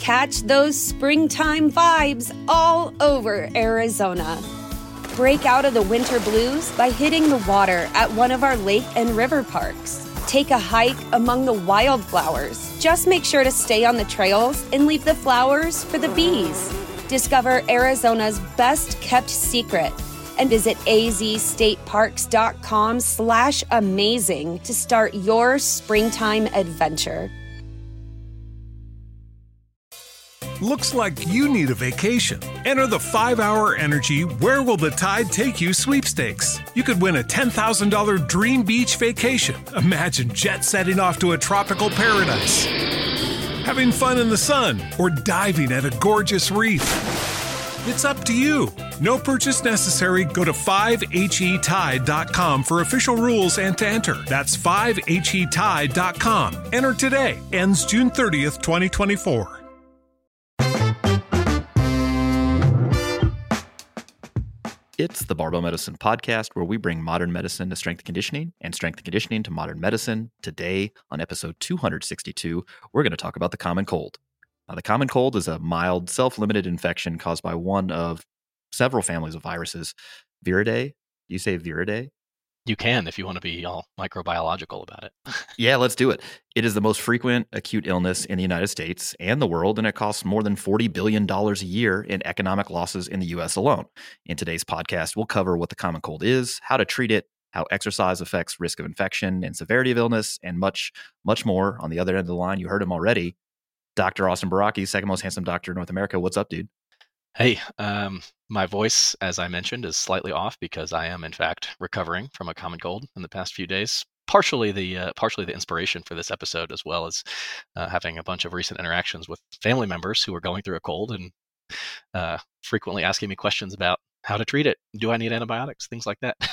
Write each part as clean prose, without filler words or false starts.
Catch those springtime vibes all over Arizona. Break out of the winter blues by hitting the water at one of our lake and river parks. Take a hike among the wildflowers. Just make sure to stay on the trails and leave the flowers for the bees. Discover Arizona's best kept secret and visit azstateparks.com/amazing to start your springtime adventure. Looks like you need a vacation. Enter the 5-Hour Energy Where Will the Tide Take You sweepstakes. You could win a $10,000 dream beach vacation. Imagine jet setting off to a tropical paradise, having fun in the sun, or diving at a gorgeous reef. It's up to you. No purchase necessary. Go to 5HETide.com for official rules and to enter. That's 5HETide.com. Enter today. Ends June 30th, 2024. It's the Barbell Medicine Podcast, where we bring modern medicine to strength and conditioning conditioning to modern medicine. Today, on episode 262, we're going to talk about the common cold. Now, the common cold is a mild, self-limited infection caused by one of several families of viruses. Viridae? Do you say Viridae? You can if you want to be all microbiological about it. Yeah, let's do it. It is the most frequent acute illness in the United States and the world, and it costs more than $40 billion a year in economic losses in the U.S. alone. In today's podcast, we'll cover what the common cold is, how to treat it, how exercise affects risk of infection and severity of illness, and much, much more. On the other end of the line, you heard him already, Dr. Austin Baraki, second most handsome doctor in North America. What's up, dude? Hey, my voice, as I mentioned, is slightly off because I am, in fact, recovering from a common cold in the past few days. Partially the inspiration for this episode, as well as having a bunch of recent interactions with family members who are going through a cold and frequently asking me questions about how to treat it. Do I need antibiotics? Things like that.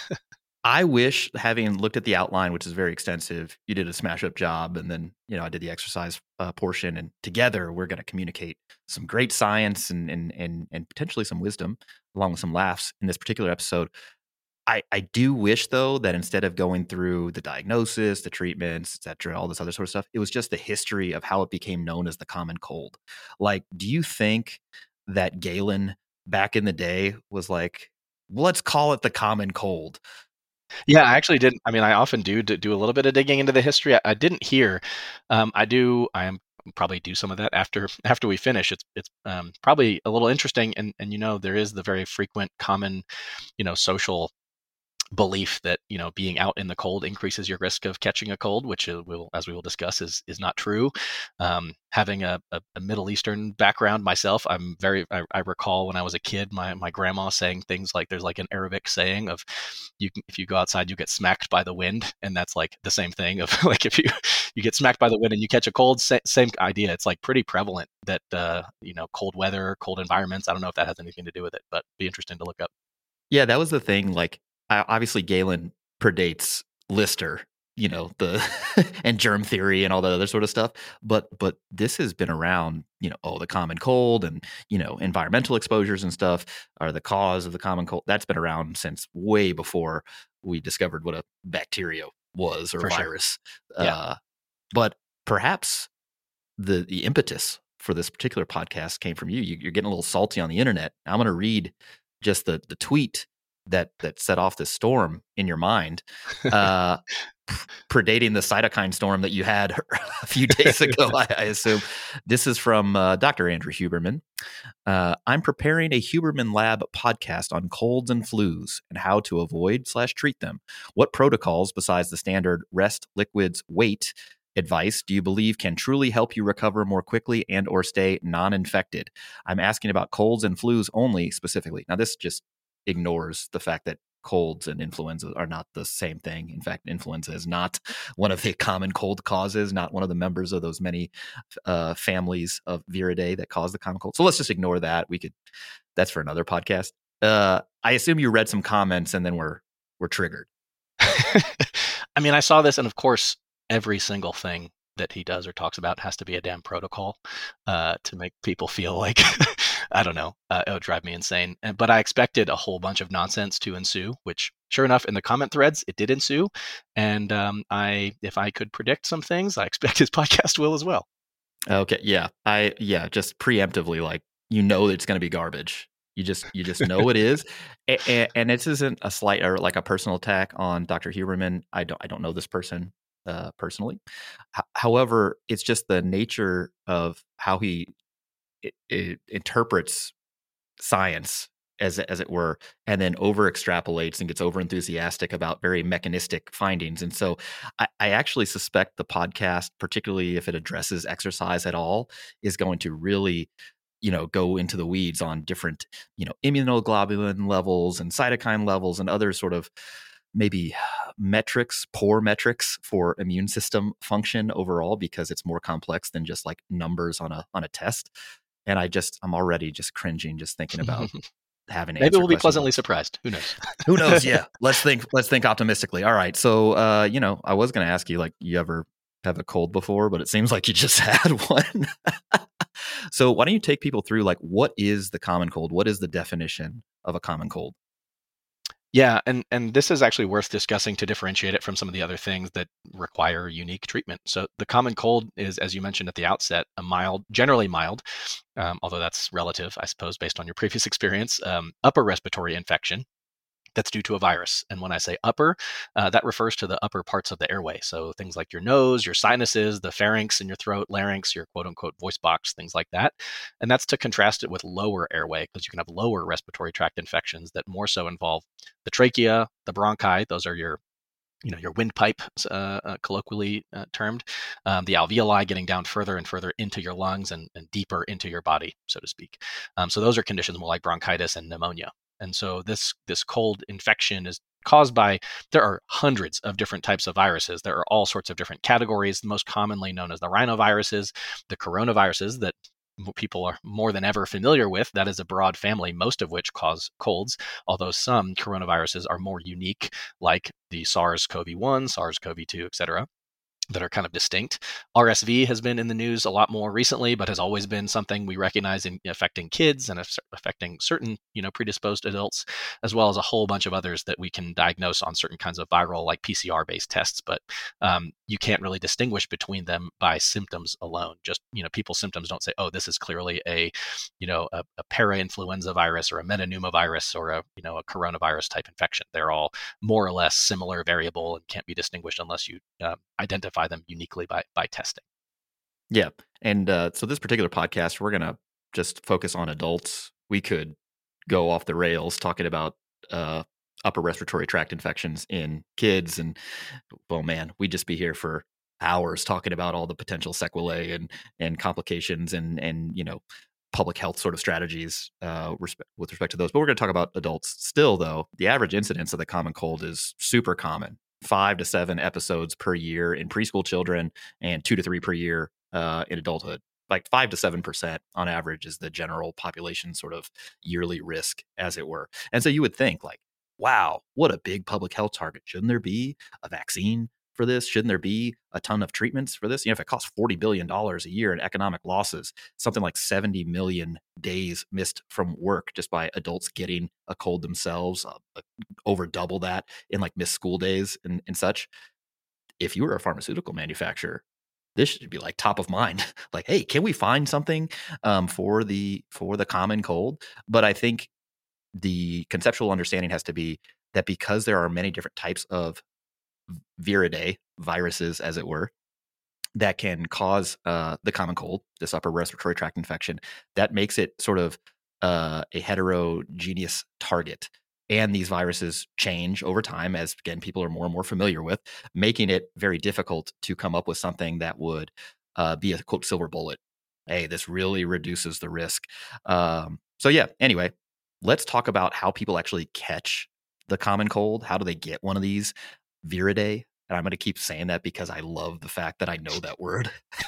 I wish, having looked at the outline, which is very extensive, you did a smash up job, and then I did the exercise portion, and together we're going to communicate some great science and potentially some wisdom, along with some laughs in this particular episode. I do wish, though, that instead of going through the diagnosis, the treatments, et cetera, all this other sort of stuff, it was just the history of how it became known as the common cold. Like, do you think that Galen back in the day was like, let's call it the common cold? Yeah, I actually didn't. I mean, I often do a little bit of digging into the history. I didn't hear. I am probably do some of that after we finish. It's probably a little interesting, and there is the very frequent common, social belief that being out in the cold increases your risk of catching a cold, which as we will discuss is not true. Having a Middle Eastern background myself, I recall when I was a kid my grandma saying things like, there's like an Arabic saying of if you go outside you get smacked by the wind, and that's like the same thing of like if you get smacked by the wind and you catch a cold, same idea. It's like pretty prevalent that cold weather, cold environments, I don't know if that has anything to do with it, but be interesting to look up. Yeah, that was the thing. Like, obviously Galen predates Lister, the and germ theory and all that other sort of stuff. But this has been around, the common cold and, environmental exposures and stuff are the cause of the common cold. That's been around since way before we discovered what a bacteria was or For virus. Sure. Yeah. But perhaps the impetus for this particular podcast came from you. You're getting a little salty on the internet. I'm going to read just the tweet that set off this storm in your mind, predating the cytokine storm that you had a few days ago, I assume. This is from Dr. Andrew Huberman. I'm preparing a Huberman Lab podcast on colds and flus and how to avoid/treat them. What protocols, besides the standard rest, liquids, wait advice, do you believe can truly help you recover more quickly and or stay non-infected? I'm asking about colds and flus only specifically. Now, this just ignores the fact that colds and influenza are not the same thing. In fact, influenza is not one of the common cold causes, not one of the members of those many families of Viridae that cause the common cold. So let's just ignore that. That's for another podcast. I assume you read some comments and then we're triggered. I mean, I saw this, and of course, every single thing that he does or talks about has to be a damn protocol to make people feel like, I don't know, it would drive me insane. But I expected a whole bunch of nonsense to ensue, which sure enough, in the comment threads, it did ensue. And if I could predict some things, I expect his podcast will as well. Okay, yeah. Just preemptively, like, it's going to be garbage. You just know it is. And this isn't a slight or like a personal attack on Dr. Huberman. I don't know this person personally. However, it's just the nature of how he it interprets science, as it were, and then over extrapolates and gets over enthusiastic about very mechanistic findings. And so I actually suspect the podcast, particularly if it addresses exercise at all, is going to really go into the weeds on different immunoglobulin levels and cytokine levels and other sort of maybe poor metrics for immune system function overall, because it's more complex than just like numbers on a test. And I'm already just cringing just thinking about having to Maybe answer we'll be questions pleasantly like, surprised. Who knows? who knows? Yeah. Let's think optimistically. All right. So, I was going to ask you, like, you ever have a cold before, but it seems like you just had one. So why don't you take people through, like, what is the common cold? What is the definition of a common cold? Yeah, and this is actually worth discussing to differentiate it from some of the other things that require unique treatment. So the common cold is, as you mentioned at the outset, a mild, generally mild, although that's relative, I suppose, based on your previous experience, upper respiratory infection that's due to a virus. And when I say upper, that refers to the upper parts of the airway. So things like your nose, your sinuses, the pharynx in your throat, larynx, your quote unquote voice box, things like that. And that's to contrast it with lower airway, because you can have lower respiratory tract infections that more so involve the trachea, the bronchi. Those are your windpipe, colloquially termed, the alveoli getting down further and further into your lungs and deeper into your body, so to speak. So those are conditions more like bronchitis and pneumonia. And so this cold infection is caused by, there are hundreds of different types of viruses. There are all sorts of different categories, most commonly known as the rhinoviruses, the coronaviruses that people are more than ever familiar with. That is a broad family, most of which cause colds, although some coronaviruses are more unique, like the SARS-CoV-1, SARS-CoV-2, etc., that are kind of distinct. RSV has been in the news a lot more recently, but has always been something we recognize in affecting kids and affecting certain, predisposed adults, as well as a whole bunch of others that we can diagnose on certain kinds of viral, like PCR-based tests. But you can't really distinguish between them by symptoms alone. Just, people's symptoms don't say, oh, this is clearly a para-influenza virus or a metapneumovirus or a coronavirus type infection. They're all more or less similar, variable, and can't be distinguished unless you identify them uniquely by testing. Yeah. And so this particular podcast, we're going to just focus on adults. We could go off the rails talking about upper respiratory tract infections in kids. And, well, man, we'd just be here for hours talking about all the potential sequelae and complications and public health sort of strategies with respect to those. But we're going to talk about adults. Still, though, the average incidence of the common cold is super common. 5 to 7 episodes per year in preschool children and 2 to 3 per year in adulthood. Like 5 to 7% on average is the general population sort of yearly risk, as it were. And so you would think, like, wow, what a big public health target. Shouldn't there be a vaccine for this? Shouldn't there be a ton of treatments for this? If it costs $40 billion a year in economic losses, something like 70 million days missed from work just by adults getting a cold themselves, over double that in like missed school days and such. If you were a pharmaceutical manufacturer, this should be like top of mind. Like, hey, can we find something for the common cold? But I think the conceptual understanding has to be that because there are many different types of viridae, viruses, as it were, that can cause the common cold, this upper respiratory tract infection, that makes it sort of a heterogeneous target. And these viruses change over time as, again, people are more and more familiar with, making it very difficult to come up with something that would be a, quote, silver bullet. Hey, this really reduces the risk. So yeah, anyway, let's talk about how people actually catch the common cold. How do they get one of these viridae? And I'm going to keep saying that because I love the fact that I know that word.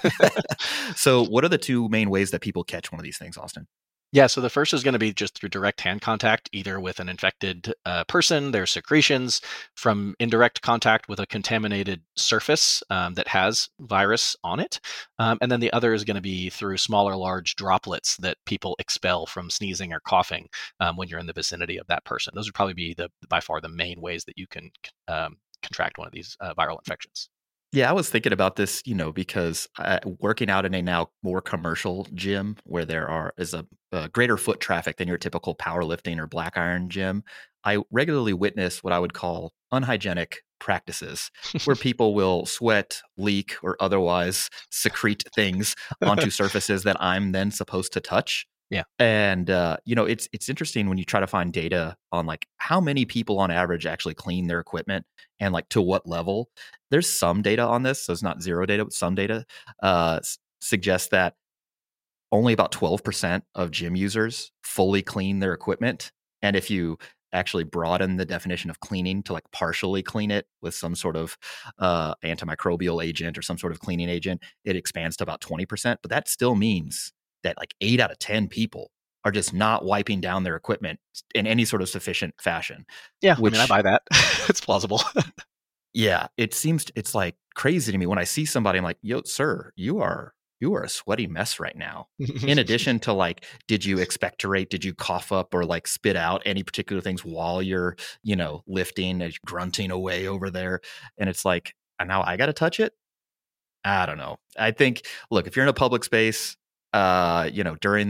So what are the two main ways that people catch one of these things, Austin? Yeah, so the first is going to be just through direct hand contact, either with an infected person, their secretions, from indirect contact with a contaminated surface that has virus on it. And then the other is going to be through small or large droplets that people expel from sneezing or coughing when you're in the vicinity of that person. Those would probably be by far the main ways that you can contract one of these viral infections. Yeah, I was thinking about this, because working out in a now more commercial gym where is a greater foot traffic than your typical powerlifting or black iron gym, I regularly witness what I would call unhygienic practices where people will sweat, leak, or otherwise secrete things onto surfaces that I'm then supposed to touch. Yeah. And it's interesting when you try to find data on like how many people on average actually clean their equipment and like to what level. There's some data on this, so it's not zero data, but some data suggests that only about 12% of gym users fully clean their equipment. And if you actually broaden the definition of cleaning to like partially clean it with some sort of antimicrobial agent or some sort of cleaning agent, it expands to about 20%. But that still means that like 8 out of 10 people are just not wiping down their equipment in any sort of sufficient fashion. Yeah, I buy that. It's plausible. Yeah, it's like crazy to me when I see somebody. I'm like, yo, sir, you are a sweaty mess right now. In addition to like, did you expectorate? Did you cough up or like spit out any particular things while you're, lifting and grunting away over there? And it's like, and now I got to touch it. I don't know. I think, look, if you're in a public space, during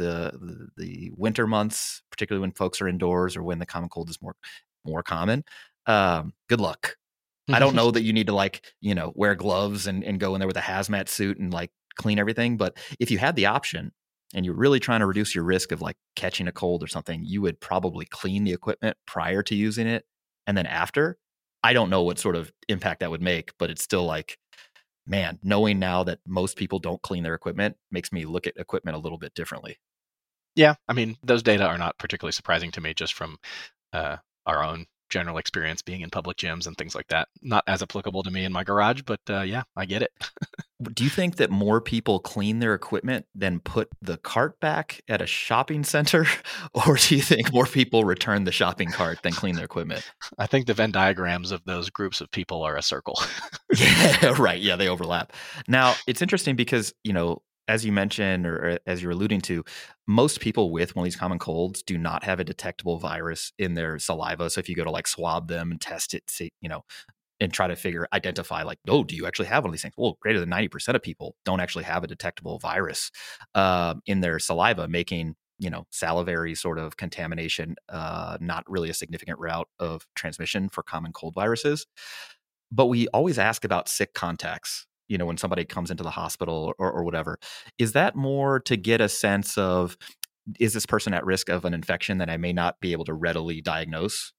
the winter months, particularly when folks are indoors or when the common cold is more common, good luck. I don't know that you need to like, wear gloves and go in there with a hazmat suit and like clean everything. But if you had the option and you're really trying to reduce your risk of like catching a cold or something, you would probably clean the equipment prior to using it. And then after, I don't know what sort of impact that would make, but it's still like, man, knowing now that most people don't clean their equipment makes me look at equipment a little bit differently. Yeah, those data are not particularly surprising to me just from our own general experience being in public gyms and things like that. Not as applicable to me in my garage, but yeah, I get it. Do you think that more people clean their equipment than put the cart back at a shopping center? Or do you think more people return the shopping cart than clean their equipment? I think the Venn diagrams of those groups of people are a circle. Yeah, right. Yeah, they overlap. Now, it's interesting because, as you mentioned, or as you're alluding to, most people with one of these common colds do not have a detectable virus in their saliva. So if you go to like swab them and test it, see, and try to identify like, oh, do you actually have one of these things? Well, greater than 90% of people don't actually have a detectable virus in their saliva, making, salivary sort of contamination not really a significant route of transmission for common cold viruses. But we always ask about sick contacts, when somebody comes into the hospital or whatever. Is that more to get a sense of, is this person at risk of an infection that I may not be able to readily diagnose?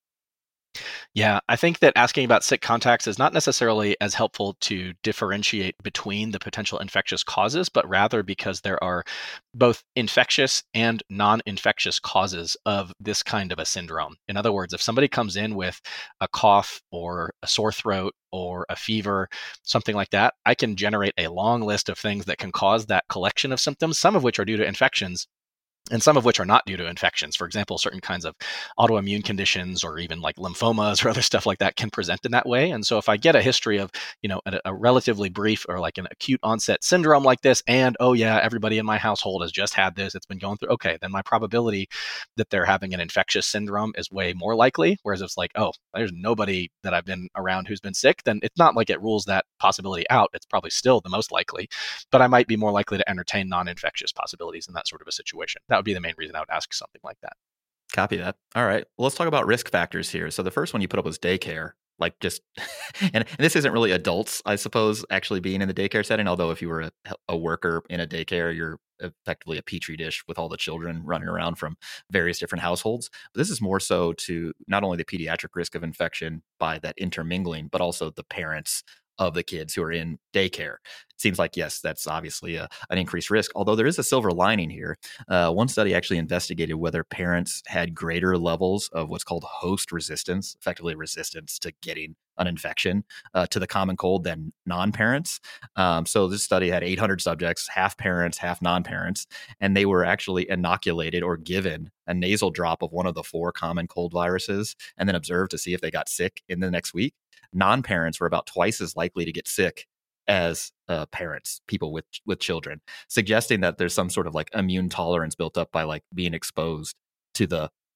Yeah, I think that asking about sick contacts is not necessarily as helpful to differentiate between the potential infectious causes, but rather because there are both infectious and non-infectious causes of this kind of a syndrome. In other words, if somebody comes in with a cough or a sore throat or a fever, something like that, I can generate a long list of things that can cause that collection of symptoms, some of which are due to infections, and some of which are not due to infections. For example, certain kinds of autoimmune conditions or even like lymphomas or other stuff like that can present in that way. And so if I get a history of, a relatively brief or like an acute onset syndrome like this, and oh yeah, everybody in my household has just had this, it's been going through, okay, then my probability that they're having an infectious syndrome is way more likely. Whereas if it's like, oh, there's nobody that I've been around who's been sick, then it's not like it rules that possibility out. It's probably still the most likely, but I might be more likely to entertain non-infectious possibilities in that sort of a situation. That would be the main reason I would ask something like that. Copy that. All right. Well, let's talk about risk factors here. So the first one you put up was daycare. Like just, and this isn't really adults, I suppose, actually being in the daycare setting. Although if you were a worker in a daycare, you're effectively a petri dish with all the children running around from various different households. But this is more so to not only the pediatric risk of infection by that intermingling, but also the parents of the kids who are in daycare. It seems like, yes, that's obviously an increased risk, although there is a silver lining here. One study actually investigated whether parents had greater levels of what's called host resistance, effectively resistance to getting an infection to the common cold than non-parents. So this study had 800 subjects, half parents, half non-parents, and they were actually inoculated or given a nasal drop of one of the 4 common cold viruses and then observed to see if they got sick in the next week. Non-parents were about twice as likely to get sick as parents, people with children, suggesting that there's some sort of like immune tolerance built up by like being exposed to the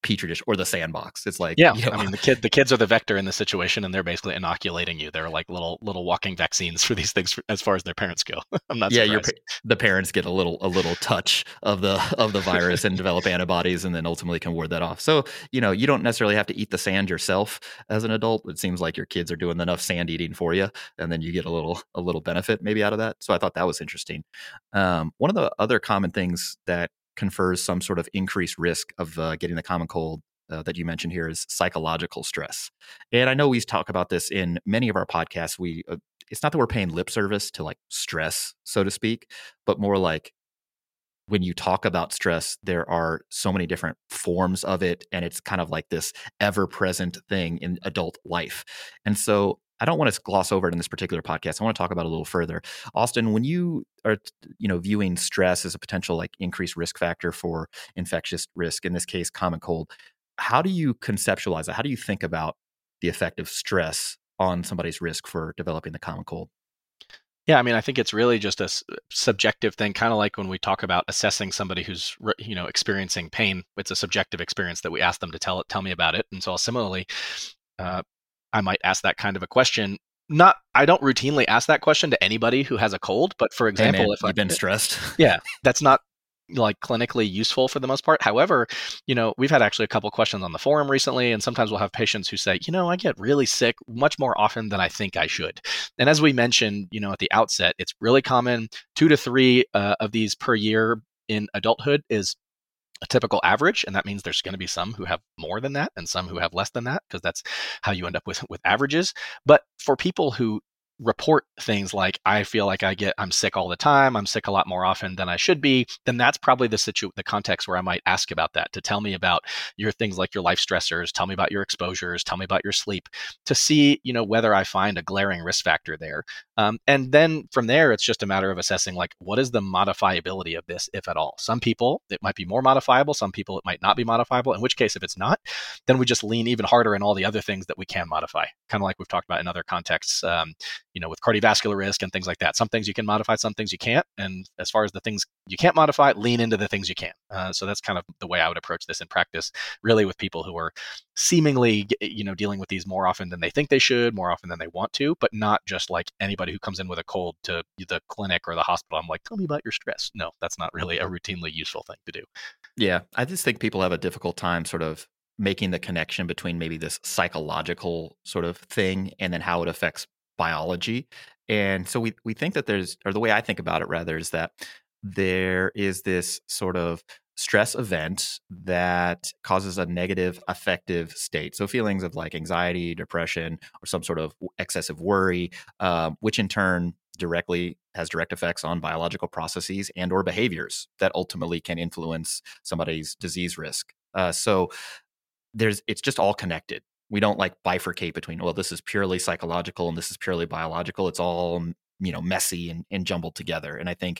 petri dish or the sandbox. It's like, Yeah, I mean the kids are the vector in the situation, and they're basically inoculating you. They're like little walking vaccines for these things as far as their parents go. I'm not surprised. The parents get a little touch of the virus and develop antibodies, and then ultimately can ward that off. So you don't necessarily have to eat the sand yourself as an adult. It seems like your kids are doing enough sand eating for you, and then you get a little benefit maybe out of that. So I thought that was interesting. One of the other common things that confers some sort of increased risk of getting the common cold that you mentioned here is psychological stress. And I know we talk about this in many of our podcasts. It's not that we're paying lip service to like stress, so to speak, but more like when you talk about stress, there are so many different forms of it, and it's kind of like this ever-present thing in adult life. And so I don't want to gloss over it in this particular podcast. I want to talk about it a little further. Austin, when you are, viewing stress as a potential like increased risk factor for infectious risk, in this case, common cold, how do you conceptualize that? How do you think about the effect of stress on somebody's risk for developing the common cold? Yeah, I mean, I think it's really just a subjective thing, kind of like when we talk about assessing somebody who's, experiencing pain. It's a subjective experience that we ask them to tell me about it. And so similarly, I might ask that kind of a question. I don't routinely ask that question to anybody who has a cold, but for example, hey man, if you've been stressed, yeah, that's not like clinically useful for the most part. However, we've had actually a couple questions on the forum recently, and sometimes we'll have patients who say, I get really sick much more often than I think I should. And as we mentioned, at the outset, it's really common. 2 to 3 of these per year in adulthood is a typical average, and that means there's going to be some who have more than that and some who have less than that, because that's how you end up with averages. But for people who report things like, I feel like I'm sick all the time, I'm sick a lot more often than I should be, then that's probably the context where I might ask about that, to tell me about your things like your life stressors, tell me about your exposures, tell me about your sleep, to see, whether I find a glaring risk factor there. And then from there, it's just a matter of assessing, like, what is the modifiability of this, if at all? Some people, it might be more modifiable. Some people, it might not be modifiable, in which case, if it's not, then we just lean even harder in all the other things that we can modify, kind of like we've talked about in other contexts, with cardiovascular risk and things like that. Some things you can modify, some things you can't. And as far as the things you can't modify, lean into the things you can. So that's kind of the way I would approach this in practice, really, with people who are seemingly, dealing with these more often than they think they should, more often than they want to, but not just like anybody who comes in with a cold to the clinic or the hospital. I'm like, tell me about your stress. No, that's not really a routinely useful thing to do. Yeah, I just think people have a difficult time sort of making the connection between maybe this psychological sort of thing and then how it affects biology. And so we think that the way I think about it rather, is that there is this sort of stress event that causes a negative affective state. So feelings of like anxiety, depression, or some sort of excessive worry, which in turn has direct effects on biological processes and or behaviors that ultimately can influence somebody's disease risk. So it's just all connected. We don't like bifurcate between, well, this is purely psychological and this is purely biological. It's all, messy and jumbled together. And I think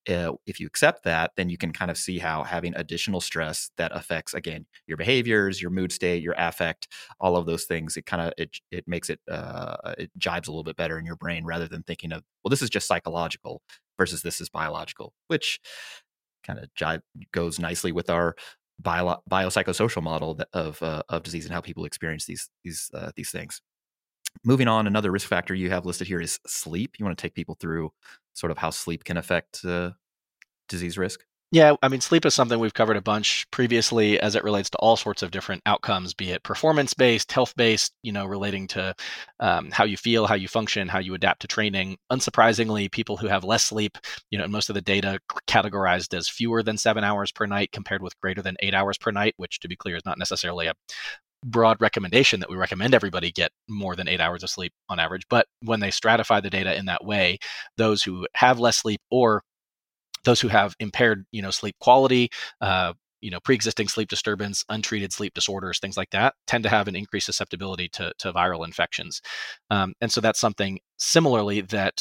if you accept that, then you can kind of see how having additional stress that affects, again, your behaviors, your mood state, your affect, all of those things, it makes it jibes a little bit better in your brain, rather than thinking of, well, this is just psychological versus this is biological, which kind of goes nicely with our biopsychosocial model of disease and how people experience these things. Moving on, another risk factor you have listed here is sleep. You want to take people through sort of how sleep can affect disease risk? Yeah, I mean, sleep is something we've covered a bunch previously as it relates to all sorts of different outcomes, be it performance-based, health-based, relating to how you feel, how you function, how you adapt to training. Unsurprisingly, people who have less sleep, most of the data categorized as fewer than 7 hours per night compared with greater than 8 hours per night, which, to be clear, is not necessarily a broad recommendation that we recommend everybody get more than 8 hours of sleep on average. But when they stratify the data in that way, those who have less sleep or those who have impaired, sleep quality, pre-existing sleep disturbance, untreated sleep disorders, things like that, tend to have an increased susceptibility to viral infections. And so that's something similarly that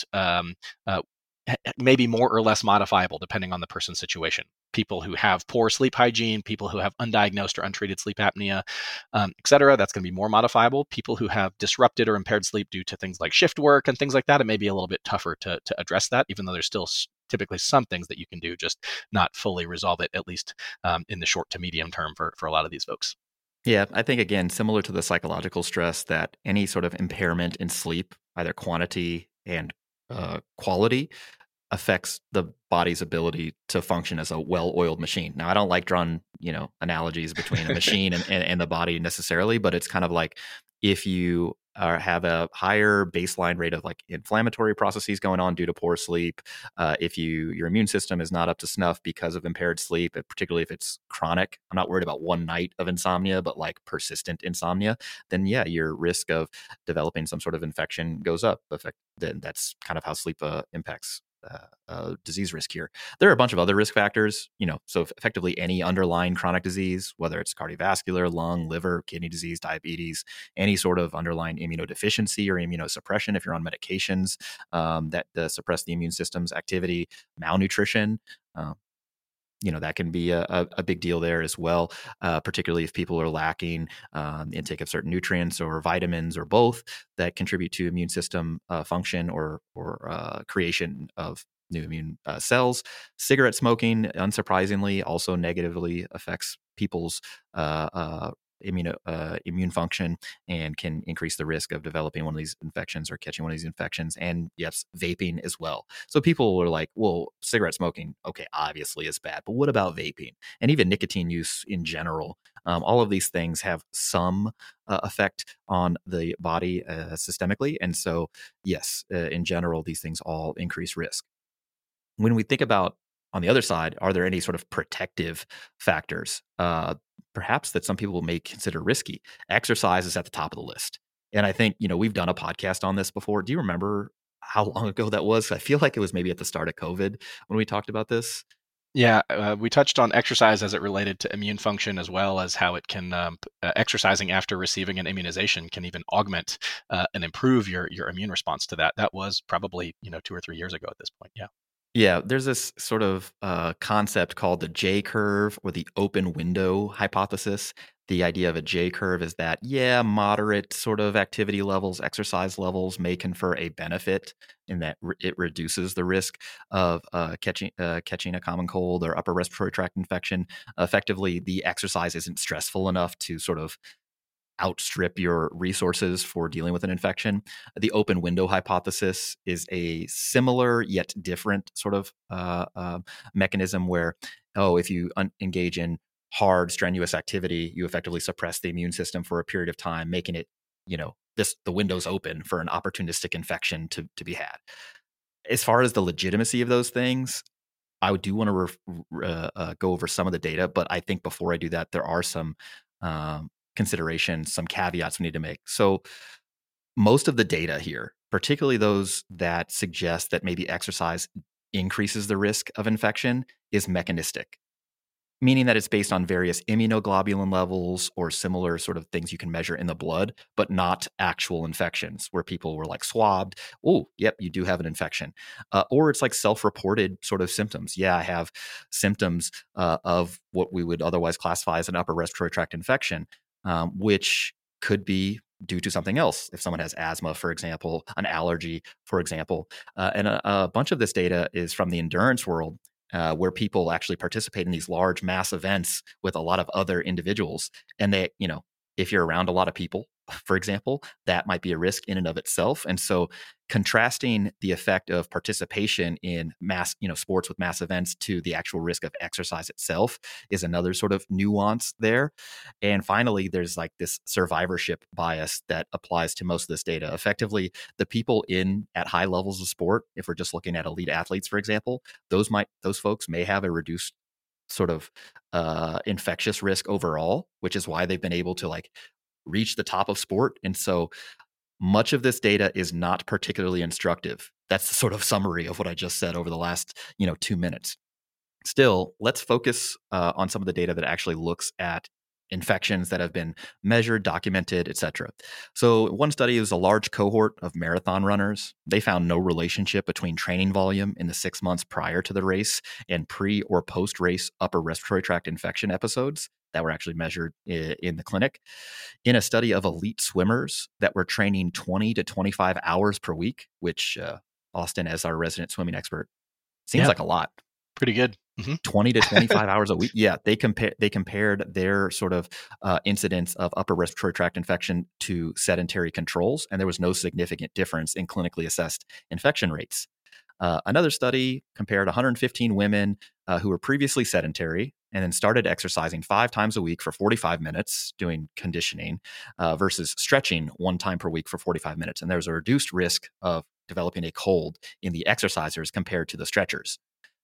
may be more or less modifiable depending on the person's situation. People who have poor sleep hygiene, people who have undiagnosed or untreated sleep apnea, et cetera, that's going to be more modifiable. People who have disrupted or impaired sleep due to things like shift work and things like that, it may be a little bit tougher to address that, even though there's still typically some things that you can do, just not fully resolve it, at least in the short to medium term for a lot of these folks. Yeah, I think, again, similar to the psychological stress, that any sort of impairment in sleep, either quantity and quality, affects the body's ability to function as a well-oiled machine. Now, I don't like drawing, analogies between a machine and the body necessarily, but it's kind of like if you have a higher baseline rate of like inflammatory processes going on due to poor sleep, if your immune system is not up to snuff because of impaired sleep, particularly if it's chronic. I'm not worried about one night of insomnia, but like persistent insomnia, then yeah, your risk of developing some sort of infection goes up. Then that's kind of how sleep impacts disease risk here. There are a bunch of other risk factors, so effectively any underlying chronic disease, whether it's cardiovascular, lung, liver, kidney disease, diabetes, any sort of underlying immunodeficiency or immunosuppression if you're on medications that suppress the immune system's activity, malnutrition. That can be a big deal there as well, particularly if people are lacking intake of certain nutrients or vitamins or both that contribute to immune system function or creation of new immune cells. Cigarette smoking, unsurprisingly, also negatively affects people's immune function and can increase the risk of developing one of these infections or catching one of these infections. And yes, vaping as well. So people are like, well, cigarette smoking, okay, obviously is bad, but what about vaping? And even nicotine use in general. All of these things have some effect on the body systemically. And so, yes, in general, these things all increase risk. When we think about, on the other side, are there any sort of protective factors, perhaps that some people may consider risky? Exercise is at the top of the list. And I think, we've done a podcast on this before. Do you remember how long ago that was? I feel like it was maybe at the start of COVID when we talked about this. Yeah, we touched on exercise as it related to immune function, as well as how it can exercising after receiving an immunization can even augment and improve your immune response to that. That was probably 2 or 3 years ago at this point. Yeah. Yeah, there's this sort of concept called the J curve or the open window hypothesis. The idea of a J curve is that, yeah, moderate sort of activity levels, exercise levels may confer a benefit in that it reduces the risk of catching a common cold or upper respiratory tract infection. Effectively, the exercise isn't stressful enough to sort of outstrip your resources for dealing with an infection. The open window hypothesis is a similar yet different sort of mechanism where, if you engage in hard, strenuous activity, you effectively suppress the immune system for a period of time, making it, the window's open for an opportunistic infection to be had. As far as the legitimacy of those things, I do want to go over some of the data, but I think before I do that, there are some considerations, some caveats we need to make. So most of the data here, particularly those that suggest that maybe exercise increases the risk of infection, is mechanistic, meaning that it's based on various immunoglobulin levels or similar sort of things you can measure in the blood, but not actual infections where people were like swabbed. Oh, yep, you do have an infection. Or it's like self-reported sort of symptoms. Yeah, I have symptoms of what we would otherwise classify as an upper respiratory tract infection, which could be due to something else. If someone has asthma, for example, an allergy, for example. And a bunch of this data is from the endurance world, where people actually participate in these large mass events with a lot of other individuals. And they, if you're around a lot of people, for example, that might be a risk in and of itself. And so contrasting the effect of participation in mass, sports with mass events to the actual risk of exercise itself is another sort of nuance there. And finally, there's like this survivorship bias that applies to most of this data. Effectively, the people at high levels of sport, if we're just looking at elite athletes, for example, those folks may have a reduced sort of infectious risk overall, which is why they've been able to like reach the top of sport. And so much of this data is not particularly instructive. That's the sort of summary of what I just said over the last 2 minutes. Still, let's focus on some of the data that actually looks at infections that have been measured, documented, etc. So one study was a large cohort of marathon runners. They found no relationship between training volume in the 6 months prior to the race and pre or post-race upper respiratory tract infection episodes that were actually measured in the clinic. In a study of elite swimmers that were training 20 to 25 hours per week, which Austin, as our resident swimming expert, seems like a lot. Pretty good. 20 to 25 hours a week. Yeah, they compared their sort of incidence of upper respiratory tract infection to sedentary controls, and there was no significant difference in clinically assessed infection rates. Another study compared 115 women who were previously sedentary and then started exercising 5 times a week for 45 minutes doing conditioning versus stretching 1 time per week for 45 minutes. And there was a reduced risk of developing a cold in the exercisers compared to the stretchers.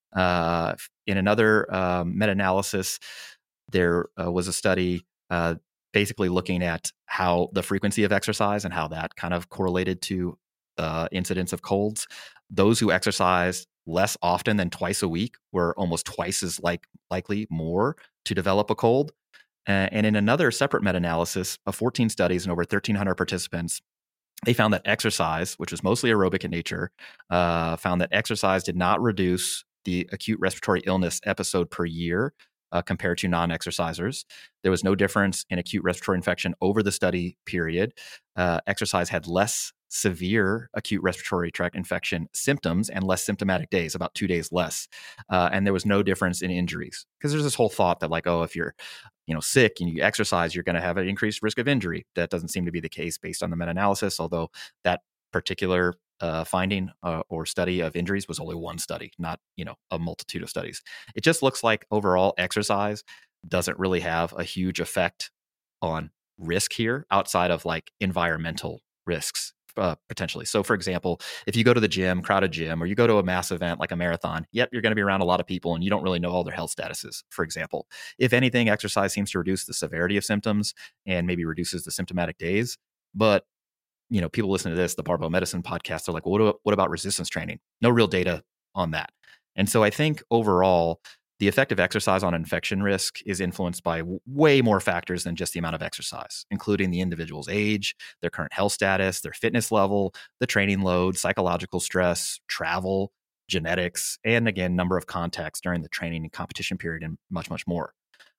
In another meta-analysis, there was a study basically looking at how the frequency of exercise and how that kind of correlated to incidence of colds. Those who exercised less often than twice a week were almost twice as likely more to develop a cold. And in another separate meta-analysis of 14 studies and over 1,300 participants, they found that exercise, which was mostly aerobic in nature, found that exercise did not reduce the acute respiratory illness episode per year compared to non-exercisers. There was no difference in acute respiratory infection over the study period. Exercise had less severe acute respiratory tract infection symptoms and less symptomatic days, about 2 days less. And there was no difference in injuries, because there's this whole thought that like, oh, if you're sick and you exercise, you're going to have an increased risk of injury. That doesn't seem to be the case based on the meta-analysis, although that particular finding or study of injuries was only one study, not a multitude of studies. It just looks like overall exercise doesn't really have a huge effect on risk here outside of like environmental risks potentially. So for example, if you go to the gym, crowded gym, or you go to a mass event like a marathon, yep, you're going to be around a lot of people and you don't really know all their health statuses, for example. If anything, exercise seems to reduce the severity of symptoms and maybe reduces the symptomatic days. But people listen to this, the Barbell Medicine podcast, they're like, well, what about resistance training? No real data on that. And so I think overall, the effect of exercise on infection risk is influenced by way more factors than just the amount of exercise, including the individual's age, their current health status, their fitness level, the training load, psychological stress, travel, genetics, and again, number of contacts during the training and competition period, and much, much more.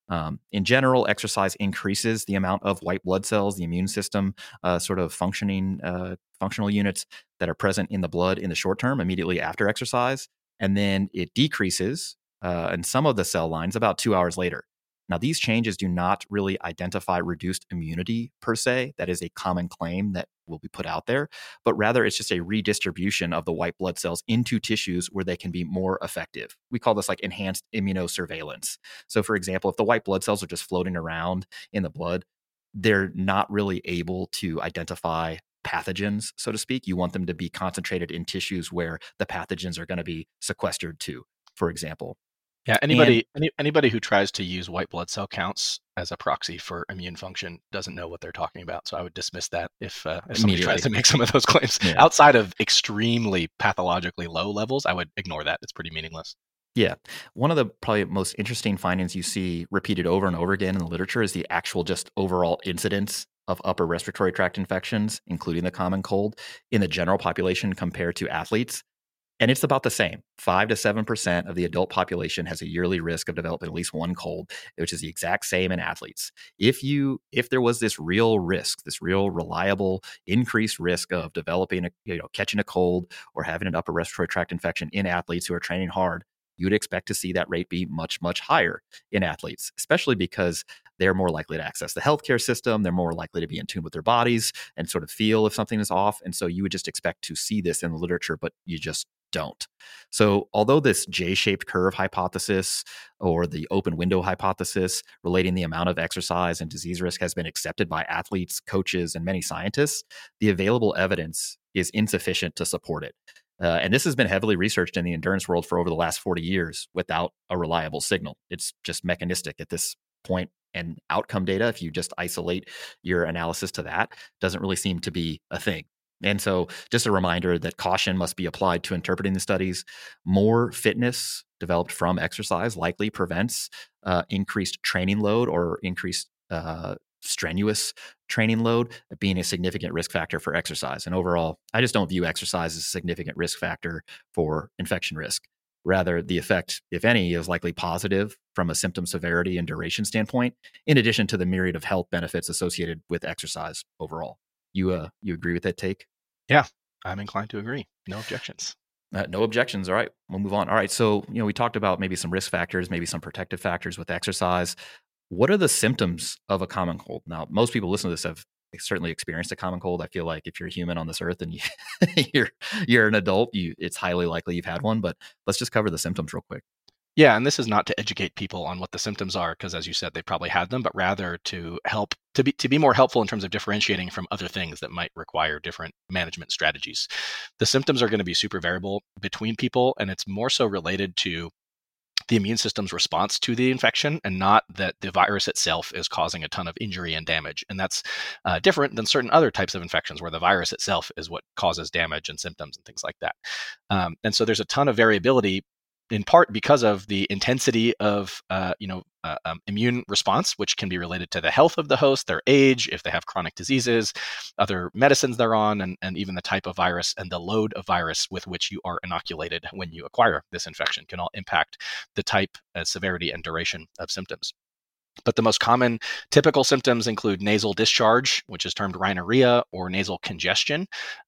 In general, exercise increases the amount of white blood cells, the immune system sort of functional units that are present in the blood in the short term immediately after exercise. And then it decreases in some of the cell lines about 2 hours later. Now, these changes do not really identify reduced immunity per se. That is a common claim that will be put out there, but rather it's just a redistribution of the white blood cells into tissues where they can be more effective. We call this like enhanced immunosurveillance. So for example, if the white blood cells are just floating around in the blood, they're not really able to identify pathogens, so to speak. You want them to be concentrated in tissues where the pathogens are going to be sequestered to, for example. Yeah, anybody who tries to use white blood cell counts as a proxy for immune function doesn't know what they're talking about. So I would dismiss that if somebody tries to make some of those claims. Yeah. Outside of extremely pathologically low levels, I would ignore that. It's pretty meaningless. Yeah. One of the probably most interesting findings you see repeated over and over again in the literature is the actual just overall incidence of upper respiratory tract infections, including the common cold, in the general population compared to athletes. And it's about the same. 5 to 7% of the adult population has a yearly risk of developing at least one cold, which is the exact same in athletes. If there was this real risk, this real reliable increased risk of developing catching a cold or having an upper respiratory tract infection in athletes who are training hard, you would expect to see that rate be much, much higher in athletes, especially because they're more likely to access the healthcare system. They're more likely to be in tune with their bodies and sort of feel if something is off. And so you would just expect to see this in the literature, but you just don't. So although this J-shaped curve hypothesis or the open window hypothesis relating the amount of exercise and disease risk has been accepted by athletes, coaches, and many scientists, the available evidence is insufficient to support it. And this has been heavily researched in the endurance world for over the last 40 years without a reliable signal. It's just mechanistic at this point, and outcome data, if you just isolate your analysis to that, doesn't really seem to be a thing. And so just a reminder that caution must be applied to interpreting the studies. More fitness developed from exercise likely prevents increased training load or increased strenuous training load being a significant risk factor for exercise. And overall, I just don't view exercise as a significant risk factor for infection risk. Rather, the effect, if any, is likely positive from a symptom severity and duration standpoint, in addition to the myriad of health benefits associated with exercise overall. You agree with that take? Yeah, I'm inclined to agree. No objections. No objections. All right, we'll move on. All right, so we talked about maybe some risk factors, maybe some protective factors with exercise. What are the symptoms of a common cold? Now, most people listening to this have certainly experienced a common cold. I feel like if you're human on this earth and you're an adult, it's highly likely you've had one. But let's just cover the symptoms real quick. Yeah, and this is not to educate people on what the symptoms are, because as you said, they probably had them, but rather to help to be more helpful in terms of differentiating from other things that might require different management strategies. The symptoms are going to be super variable between people, and it's more so related to the immune system's response to the infection, and not that the virus itself is causing a ton of injury and damage. And that's different than certain other types of infections where the virus itself is what causes damage and symptoms and things like that. And so there's a ton of variability, in part because of the intensity of immune response, which can be related to the health of the host, their age, if they have chronic diseases, other medicines they're on, and even the type of virus and the load of virus with which you are inoculated when you acquire this infection can all impact the type, severity, and duration of symptoms. But the most common typical symptoms include nasal discharge, which is termed rhinorrhea, or nasal congestion,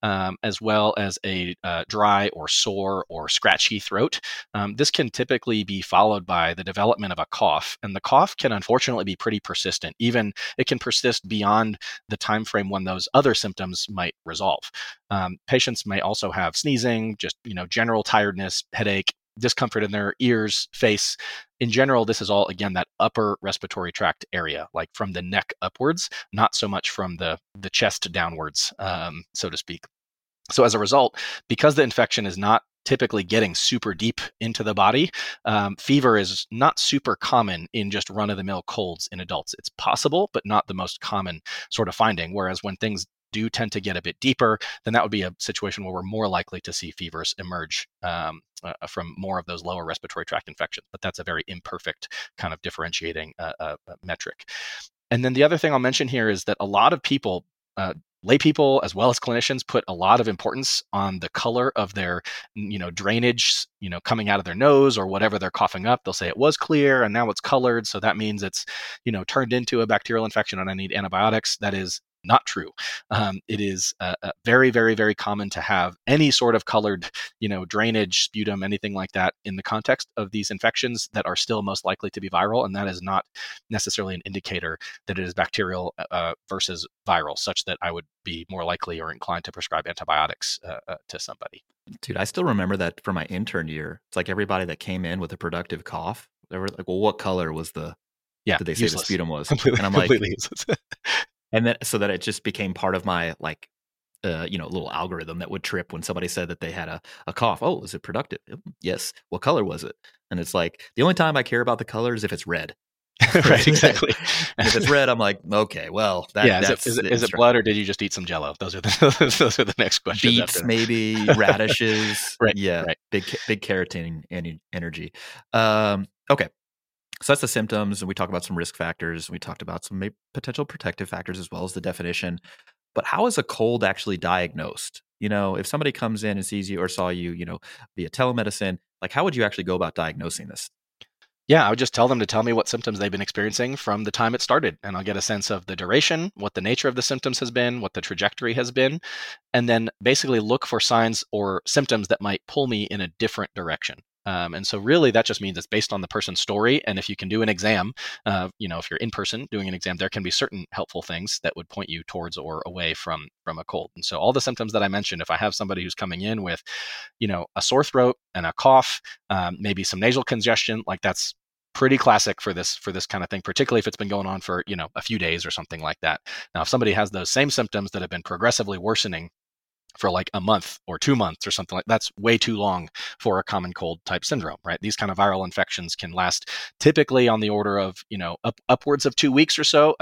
as well as a dry or sore or scratchy throat. This can typically be followed by the development of a cough, and the cough can unfortunately be pretty persistent. Even it can persist beyond the time frame when those other symptoms might resolve. Patients may also have sneezing, just general tiredness, headache, discomfort in their ears, face. In general, this is all, again, that upper respiratory tract area, like from the neck upwards, not so much from the chest downwards, so to speak. So as a result, because the infection is not typically getting super deep into the body, fever is not super common in just run-of-the-mill colds in adults. It's possible, but not the most common sort of finding. Whereas when things do tend to get a bit deeper, then that would be a situation where we're more likely to see fevers emerge from more of those lower respiratory tract infections. But that's a very imperfect kind of differentiating metric. And then the other thing I'll mention here is that a lot of people, lay people as well as clinicians, put a lot of importance on the color of their drainage coming out of their nose or whatever they're coughing up. They'll say it was clear and now it's colored, so that means it's turned into a bacterial infection and I need antibiotics. That is not true. It is very, very, very common to have any sort of colored, drainage, sputum, anything like that in the context of these infections that are still most likely to be viral. And that is not necessarily an indicator that it is bacterial versus viral, such that I would be more likely or inclined to prescribe antibiotics to somebody. Dude, I still remember that from my intern year. It's like everybody that came in with a productive cough, they were like, well, what color was did they say useless. The sputum was? Completely, and I'm like, completely useless. And then, so that it just became part of my little algorithm that would trip when somebody said that they had a cough. Oh, is it productive? Yes. What color was it? And it's like, the only time I care about the color is if it's red. Right, exactly. And if it's red, I'm like, okay, well, is it blood or did you just eat some Jello? Those are the next questions. Beets, maybe radishes. Right. Yeah. Right. Big carotene energy. Okay. So that's the symptoms, and we talked about some risk factors. We talked about some potential protective factors as well as the definition. But how is a cold actually diagnosed? If somebody comes in and sees you or saw you, via telemedicine, like how would you actually go about diagnosing this? Yeah, I would just tell them to tell me what symptoms they've been experiencing from the time it started, and I'll get a sense of the duration, what the nature of the symptoms has been, what the trajectory has been, and then basically look for signs or symptoms that might pull me in a different direction. And so really that just means it's based on the person's story. And if you can do an exam, if you're in person doing an exam, there can be certain helpful things that would point you towards or away from a cold. And so all the symptoms that I mentioned, if I have somebody who's coming in with, a sore throat and a cough, maybe some nasal congestion, like that's pretty classic for this kind of thing, particularly if it's been going on for, a few days or something like that. Now, if somebody has those same symptoms that have been progressively worsening for like a month or 2 months or something like that's way too long for a common cold type syndrome, right? These kind of viral infections can last typically on the order of, upwards of 2 weeks or so.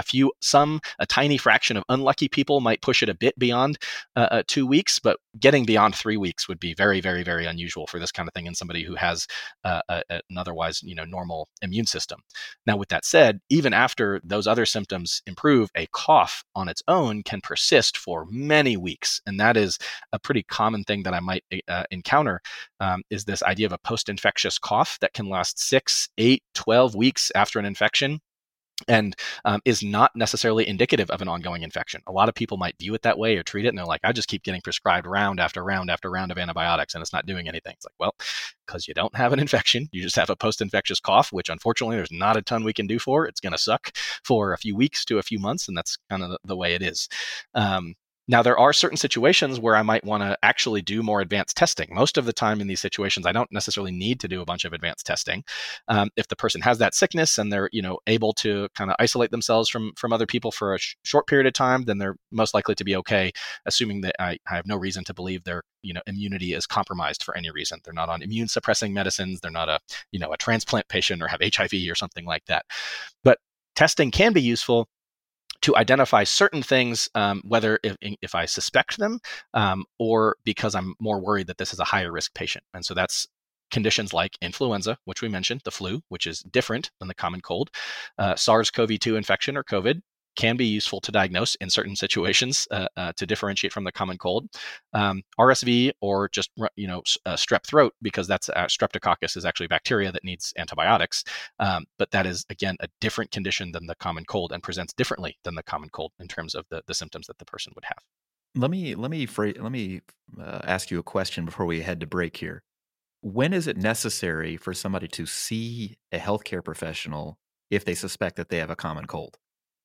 A tiny fraction of unlucky people might push it a bit beyond 2 weeks, but getting beyond 3 weeks would be very, very, very unusual for this kind of thing in somebody who has an otherwise, normal immune system. Now, with that said, even after those other symptoms improve, a cough on its own can persist for many weeks. And that is a pretty common thing that I might encounter, is this idea of a post-infectious cough that can last 6, 8, 12 weeks after an infection. and is not necessarily indicative of an ongoing infection. A lot of people might view it that way or treat it, and they're like, I just keep getting prescribed round after round after round of antibiotics, and it's not doing anything. It's like, well, because you don't have an infection, you just have a post-infectious cough, which unfortunately there's not a ton we can do for. It's going to suck for a few weeks to a few months, and that's kind of the way it is. Now, there are certain situations where I might want to actually do more advanced testing. Most of the time in these situations, I don't necessarily need to do a bunch of advanced testing. If the person has that sickness and they're able to kind of isolate themselves from other people for a short period of time, then they're most likely to be okay, assuming that I have no reason to believe their immunity is compromised for any reason. They're not on immune suppressing medicines. They're not a transplant patient or have HIV or something like that. But testing can be useful to identify certain things, whether if I suspect them or because I'm more worried that this is a higher risk patient. And so that's conditions like influenza, which we mentioned, the flu, which is different than the common cold, SARS-CoV-2 infection or COVID, can be useful to diagnose in certain situations to differentiate from the common cold. RSV or just strep throat, because that's streptococcus is actually bacteria that needs antibiotics. But that is, again, a different condition than the common cold and presents differently than the common cold in terms of the symptoms that the person would have. Let me ask you a question before we head to break here. When is it necessary for somebody to see a healthcare professional if they suspect that they have a common cold?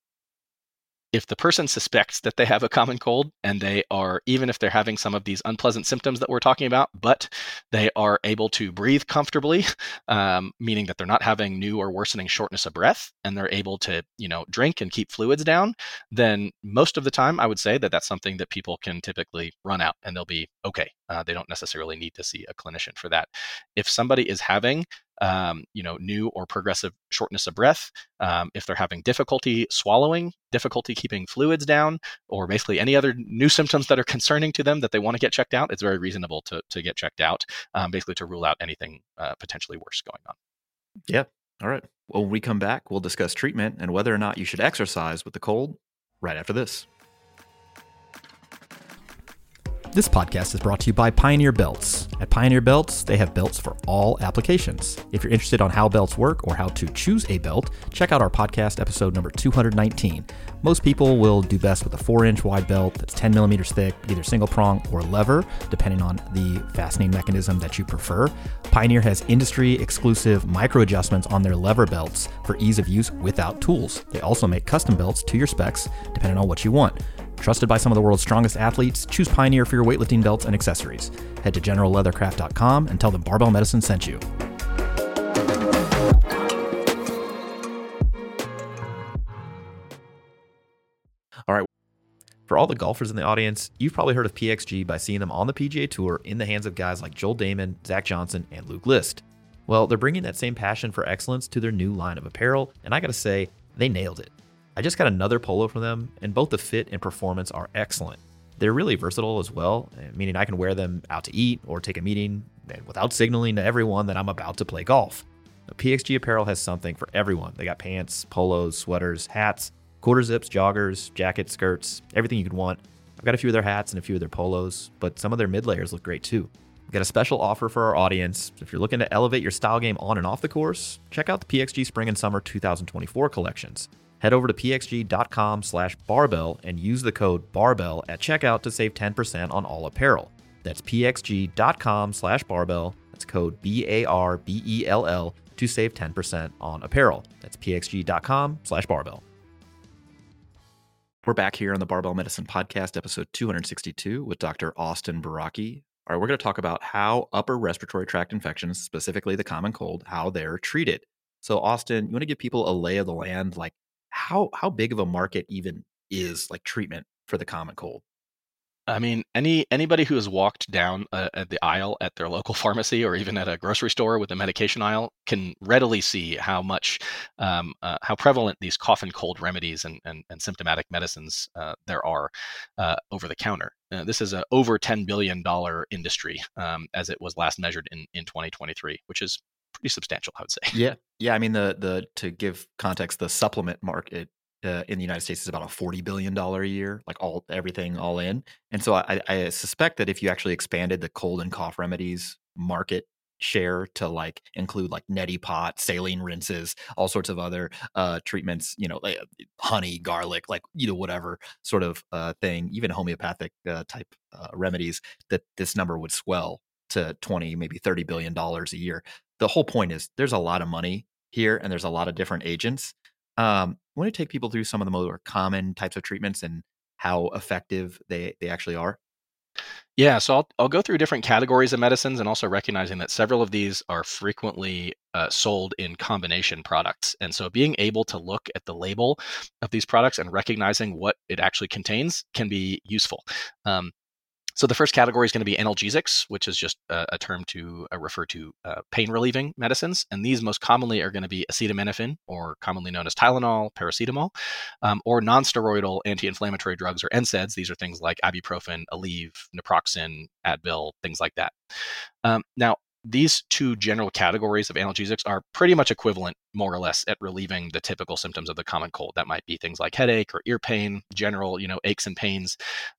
If the person suspects that they have a common cold and they are, even if they're having some of these unpleasant symptoms that we're talking about, but they are able to breathe comfortably, meaning that they're not having new or worsening shortness of breath, and they're able to, drink and keep fluids down, then most of the time I would say that that's something that people can typically run out and they'll be okay. They don't necessarily need to see a clinician for that. If somebody is having new or progressive shortness of breath, if they're having difficulty swallowing, difficulty keeping fluids down, or basically any other new symptoms that are concerning to them that they want to get checked out, it's very reasonable to get checked out, basically to rule out anything potentially worse going on. Yeah. All right. Well, when we come back, we'll discuss treatment and whether or not you should exercise with the cold right after this. This podcast is brought to you by Pioneer Belts. At Pioneer Belts, they have belts for all applications. If you're interested on how belts work or how to choose a belt, check out our podcast episode number 219. Most people will do best with a 4-inch wide belt that's 10 millimeters thick, either single prong or lever, depending on the fastening mechanism that you prefer. Pioneer has industry-exclusive micro adjustments on their lever belts for ease of use without tools. They also make custom belts to your specs, depending on what you want. Trusted by some of the world's strongest athletes, choose Pioneer for your weightlifting belts and accessories. Head to generalleathercraft.com and tell them Barbell Medicine sent you. All right. For all the golfers in the audience, you've probably heard of PXG by seeing them on the PGA Tour in the hands of guys like Joel Damon, Zach Johnson, and Luke List. Well, they're bringing that same passion for excellence to their new line of apparel, and I gotta say, they nailed it. I just got another polo from them, and both the fit and performance are excellent. They're really versatile as well, meaning I can wear them out to eat or take a meeting without signaling to everyone that I'm about to play golf. PXG apparel has something for everyone. They got pants, polos, sweaters, hats, quarter zips, joggers, jackets, skirts, everything you could want. I've got a few of their hats and a few of their polos, but some of their mid layers look great too. We've got a special offer for our audience. If you're looking to elevate your style game on and off the course, check out the PXG Spring and Summer 2024 collections. Head over to pxg.com/barbell and use the code BARBELL at checkout to save 10% on all apparel. That's pxg.com/barbell. That's code BARBELL to save 10% on apparel. That's pxg.com/barbell. We're back here on the Barbell Medicine Podcast, episode 262 with Dr. Austin Baraki. All right, we're going to talk about how upper respiratory tract infections, specifically the common cold, how they're treated. So Austin, you want to give people a lay of the land, like how big of a market even is like treatment for the common cold? I mean, anybody who has walked down at the aisle at their local pharmacy or even at a grocery store with a medication aisle can readily see how much, how prevalent these cough and cold remedies and symptomatic medicines there are over the counter. This is a over $10 billion industry as it was last measured in 2023, which is pretty substantial, I would say. Yeah. I mean, the to give context, the supplement market in the United States is about a $40 billion a year, like everything all in. And so I suspect that if you actually expanded the cold and cough remedies market share to like include like neti pot, saline rinses, all sorts of other treatments, like honey, garlic, like, whatever sort of thing, even homeopathic type remedies, that this number would swell to 20, maybe $30 billion a year. The whole point is there's a lot of money here and there's a lot of different agents. Want to take people through some of the more common types of treatments and how effective they actually are? Yeah, so I'll go through different categories of medicines and also recognizing that several of these are frequently sold in combination products. And so being able to look at the label of these products and recognizing what it actually contains can be useful. So the first category is going to be analgesics, which is just a term to refer to pain relieving medicines. And these most commonly are going to be acetaminophen, or commonly known as Tylenol, paracetamol, or nonsteroidal anti-inflammatory drugs, or NSAIDs. These are things like ibuprofen, Aleve, naproxen, Advil, things like that. Now, these two general categories of analgesics are pretty much equivalent, more or less, at relieving the typical symptoms of the common cold. That might be things like headache or ear pain, general, aches and pains.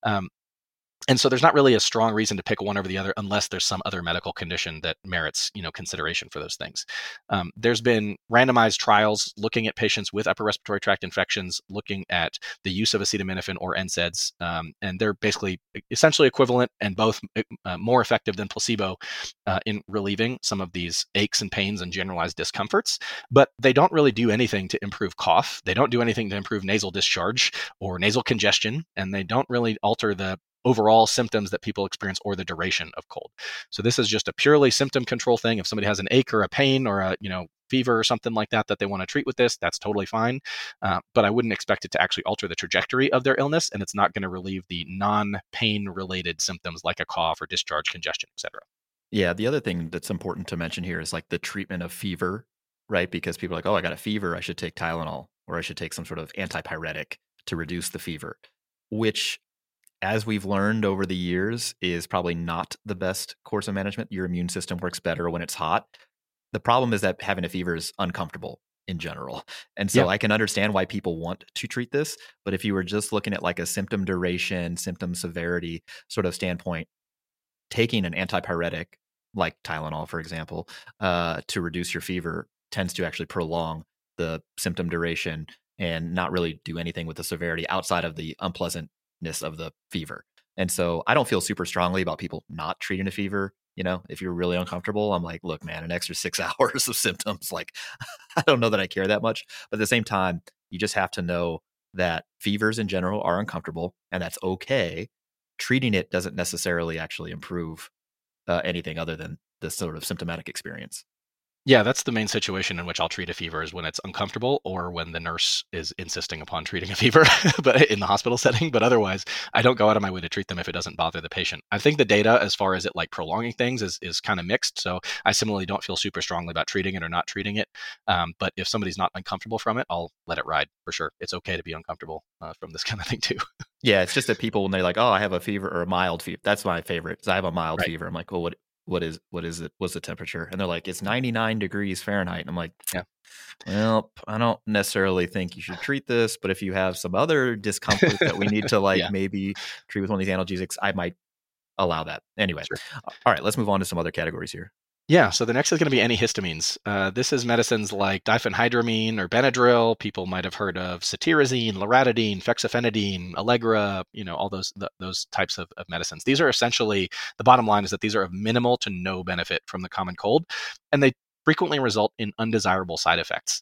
And so there's not really a strong reason to pick one over the other unless there's some other medical condition that merits, consideration for those things. There's been randomized trials looking at patients with upper respiratory tract infections, looking at the use of acetaminophen or NSAIDs, and they're basically essentially equivalent and both more effective than placebo in relieving some of these aches and pains and generalized discomforts. But they don't really do anything to improve cough. They don't do anything to improve nasal discharge or nasal congestion, and they don't really alter the overall symptoms that people experience or the duration of cold. So this is just a purely symptom control thing. If somebody has an ache or a pain or a fever or something like that they want to treat with this, that's totally fine. But I wouldn't expect it to actually alter the trajectory of their illness, and it's not going to relieve the non-pain related symptoms like a cough or discharge, congestion, etc. Yeah, the other thing that's important to mention here is like the treatment of fever, right? Because people are like, oh, I got a fever, I should take Tylenol, or I should take some sort of antipyretic to reduce the fever, which, as we've learned over the years, is probably not the best course of management. Your immune system works better when it's hot. The problem is that having a fever is uncomfortable in general. And so I can understand why people want to treat this. But if you were just looking at like a symptom duration, symptom severity sort of standpoint, taking an antipyretic like Tylenol, for example, to reduce your fever tends to actually prolong the symptom duration and not really do anything with the severity outside of the unpleasantness of the fever. And so I don't feel super strongly about people not treating a fever. If you're really uncomfortable, I'm like, look, man, an extra 6 hours of symptoms, like, I don't know that I care that much. But at the same time, you just have to know that fevers in general are uncomfortable, and that's okay. Treating it doesn't necessarily actually improve anything other than the sort of symptomatic experience. Yeah, that's the main situation in which I'll treat a fever, is when it's uncomfortable or when the nurse is insisting upon treating a fever, but in the hospital setting. But otherwise, I don't go out of my way to treat them if it doesn't bother the patient. I think the data, as far as it like prolonging things, is kind of mixed. So I similarly don't feel super strongly about treating it or not treating it. But if somebody's not uncomfortable from it, I'll let it ride for sure. It's okay to be uncomfortable from this kind of thing too. Yeah, it's just that people, when they're like, oh, I have a fever or a mild fever, that's my favorite. I have a mild fever. I'm like, well, what is it? What's the temperature? And they're like, it's 99 degrees Fahrenheit. And I'm like, yeah, well, I don't necessarily think you should treat this, but if you have some other discomfort that we need to maybe treat with one of these analgesics, I might allow that. Anyway, sure. All right, let's move on to some other categories here. Yeah, so the next is going to be antihistamines. This is medicines like diphenhydramine or Benadryl. People might have heard of cetirizine, loratadine, fexofenadine, Allegra, all those types of medicines. These are essentially, the bottom line is that these are of minimal to no benefit from the common cold, and they frequently result in undesirable side effects.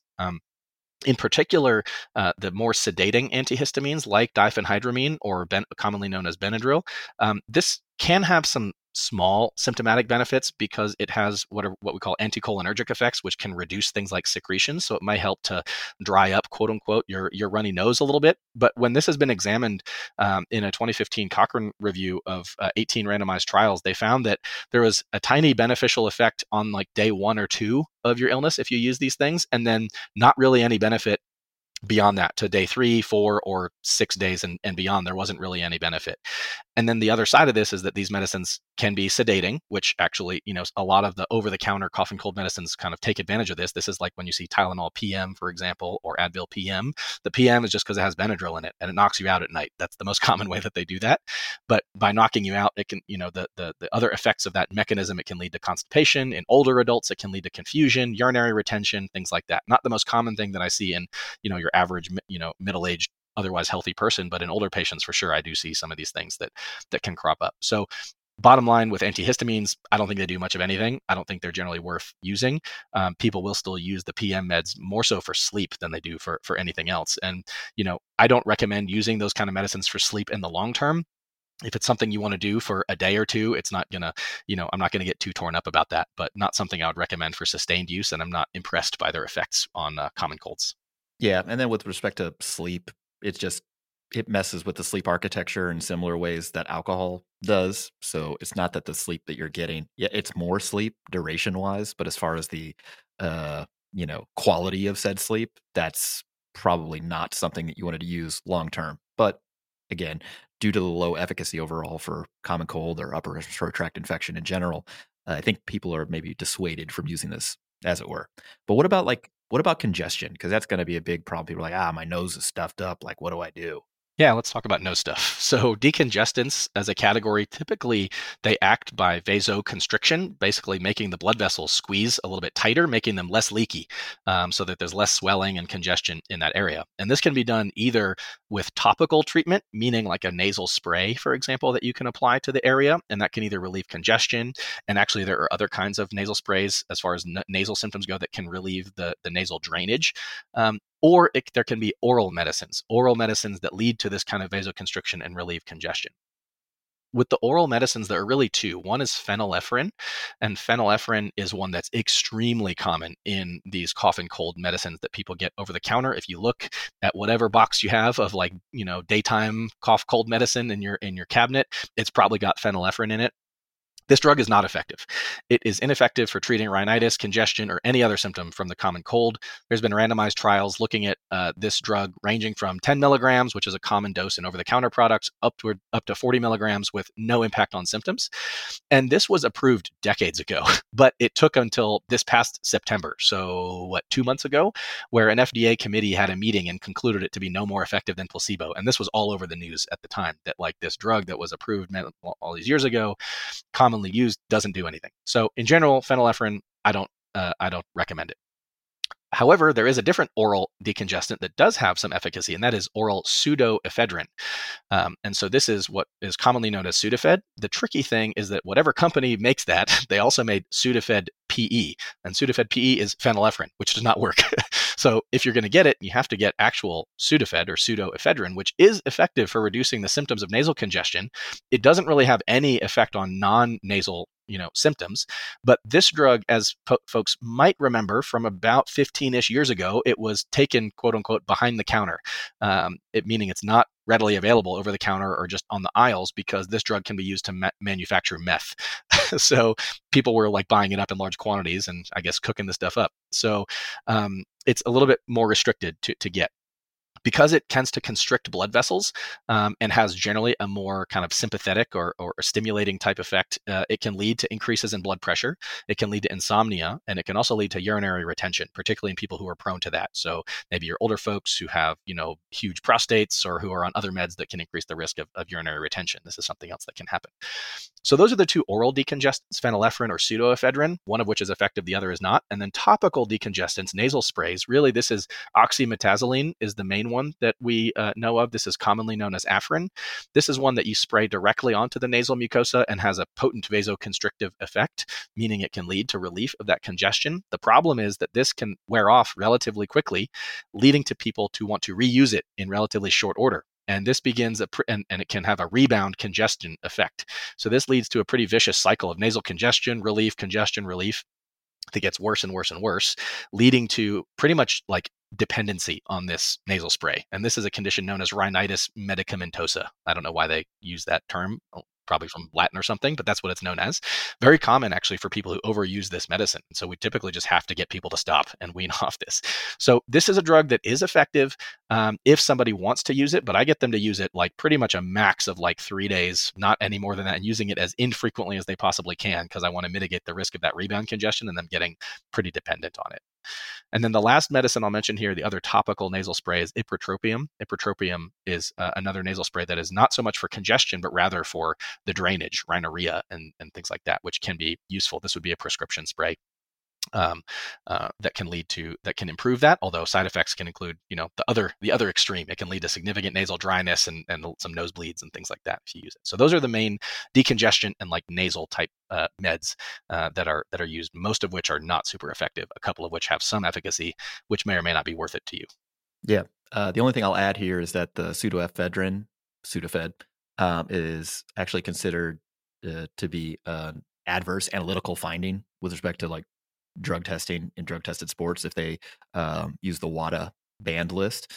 In particular, the more sedating antihistamines like diphenhydramine, or commonly known as Benadryl, this can have some small symptomatic benefits because it has what we call anticholinergic effects, which can reduce things like secretion. So it might help to dry up, quote unquote, your runny nose a little bit. But when this has been examined in a 2015 Cochrane review of 18 randomized trials, they found that there was a tiny beneficial effect on like day 1 or 2 of your illness if you use these things, and then not really any benefit beyond that, to day 3, 4, or 6 days and beyond, there wasn't really any benefit. And then the other side of this is that these medicines can be sedating, which actually, a lot of the over-the-counter cough and cold medicines kind of take advantage of this. This is like when you see Tylenol PM, for example, or Advil PM. The PM is just because it has Benadryl in it and it knocks you out at night. That's the most common way that they do that. But by knocking you out, it can, the other effects of that mechanism, it can lead to constipation. In older adults, it can lead to confusion, urinary retention, things like that. Not the most common thing that I see in, your average, middle-aged, otherwise healthy person, but in older patients, for sure, I do see some of these things that can crop up. So bottom line, with antihistamines, I don't think they do much of anything. I don't think they're generally worth using. People will still use the PM meds more so for sleep than they do for anything else. And, I don't recommend using those kind of medicines for sleep in the long term. If it's something you want to do for a day or two, it's not going to, I'm not going to get too torn up about that, but not something I would recommend for sustained use. And I'm not impressed by their effects on common colds. Yeah. And then with respect to sleep, it messes with the sleep architecture in similar ways that alcohol does. So it's not that the sleep that you're getting, it's more sleep duration wise, but as far as the, quality of said sleep, that's probably not something that you wanted to use long term. But again, due to the low efficacy overall for common cold or upper respiratory tract infection in general, I think people are maybe dissuaded from using this, as it were. But what about congestion? Because that's going to be a big problem. People are like, my nose is stuffed up. Like, what do I do? Yeah, let's talk about nose stuff. So decongestants as a category, typically they act by vasoconstriction, basically making the blood vessels squeeze a little bit tighter, making them less leaky, so that there's less swelling and congestion in that area. And this can be done either with topical treatment, meaning like a nasal spray, for example, that you can apply to the area, and that can either relieve congestion. And actually, there are other kinds of nasal sprays as far as nasal symptoms go that can relieve the nasal drainage. Or there can be oral medicines that lead to this kind of vasoconstriction and relieve congestion. With the oral medicines, there are really two. One is phenylephrine, and phenylephrine is one that's extremely common in these cough and cold medicines that people get over the counter. If you look at whatever box you have of daytime cough cold medicine in your cabinet, it's probably got phenylephrine in it. This drug is not effective. It is ineffective for treating rhinitis, congestion, or any other symptom from the common cold. There's been randomized trials looking at this drug ranging from 10 milligrams, which is a common dose in over-the-counter products, up to 40 milligrams with no impact on symptoms. And this was approved decades ago, but it took until this past September, so 2 months ago, where an FDA committee had a meeting and concluded it to be no more effective than placebo. And this was all over the news at the time, that this drug that was approved all these years ago, commonly used, doesn't do anything. So in general, phenylephrine, I don't recommend it. However, there is a different oral decongestant that does have some efficacy, and that is oral pseudoephedrine. And so this is what is commonly known as Sudafed. The tricky thing is that whatever company makes that, they also made Sudafed PE. And Sudafed PE is phenylephrine, which does not work. So if you're going to get it, you have to get actual Sudafed or pseudoephedrine, which is effective for reducing the symptoms of nasal congestion. It doesn't really have any effect on non-nasal symptoms. But this drug, as folks might remember from about 15-ish years ago, it was taken, quote unquote, behind the counter, meaning it's not readily available over the counter or just on the aisles, because this drug can be used to manufacture meth. So people were buying it up in large quantities and I guess cooking the stuff up. So it's a little bit more restricted to get. Because it tends to constrict blood vessels and has generally a more kind of sympathetic or stimulating type effect, it can lead to increases in blood pressure. It can lead to insomnia, and it can also lead to urinary retention, particularly in people who are prone to that. So maybe you're older folks who have, huge prostates or who are on other meds that can increase the risk of urinary retention. This is something else that can happen. So those are the two oral decongestants, phenylephrine or pseudoephedrine, one of which is effective, the other is not. And then topical decongestants, nasal sprays, really this is oxymetazoline is the main one that we know of. This is commonly known as Afrin. This is one that you spray directly onto the nasal mucosa and has a potent vasoconstrictive effect, meaning it can lead to relief of that congestion. The problem is that this can wear off relatively quickly, leading to people to want to reuse it in relatively short order. And this begins and it can have a rebound congestion effect. So this leads to a pretty vicious cycle of nasal congestion relief that gets worse and worse and worse, leading to pretty much dependency on this nasal spray. And this is a condition known as rhinitis medicamentosa. I don't know why they use that term. probably from Latin or something, but that's what it's known as. Very common actually for people who overuse this medicine. So we typically just have to get people to stop and wean off this. So this is a drug that is effective if somebody wants to use it, but I get them to use it like pretty much a max of like 3 days, not any more than that, and using it as infrequently as they possibly can because I want to mitigate the risk of that rebound congestion and them getting pretty dependent on it. And then the last medicine I'll mention here, the other topical nasal spray, is ipratropium. Ipratropium is another nasal spray that is not so much for congestion, but rather for the drainage, rhinorrhea, and things like that, which can be useful. This would be a prescription spray that can improve that. Although side effects can include, the other extreme. It can lead to significant nasal dryness and some nosebleeds and things like that if you use it. So those are the main decongestion and like nasal type meds that are used. Most of which are not super effective. A couple of which have some efficacy, which may or may not be worth it to you. Yeah. The only thing I'll add here is that the pseudoephedrine, Sudafed, is actually considered to be an adverse analytical finding with respect to like drug testing in drug tested sports if they use the WADA banned list.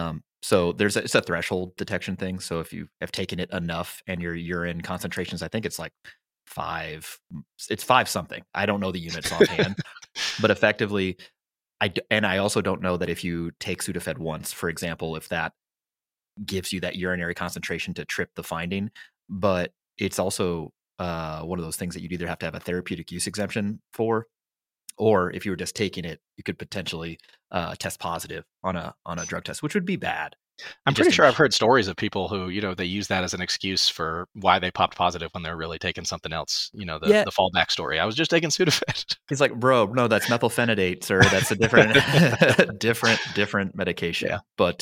So it's a threshold detection thing. So if you have taken it enough and your urine concentrations, I think it's like 5 something. I don't know the units offhand, but effectively, I also don't know that if you take Sudafed once, for example, if that gives you that urinary concentration to trip the finding, but it's also one of those things that you'd either have to have a therapeutic use exemption for, or if you were just taking it, you could potentially test positive on a drug test, which would be bad. I'm pretty sure I've heard stories of people who, they use that as an excuse for why they popped positive when they're really taking something else. The fallback story. I was just taking Sudafed. He's like, bro, no, that's methylphenidate, sir. That's a different, different medication. Yeah. But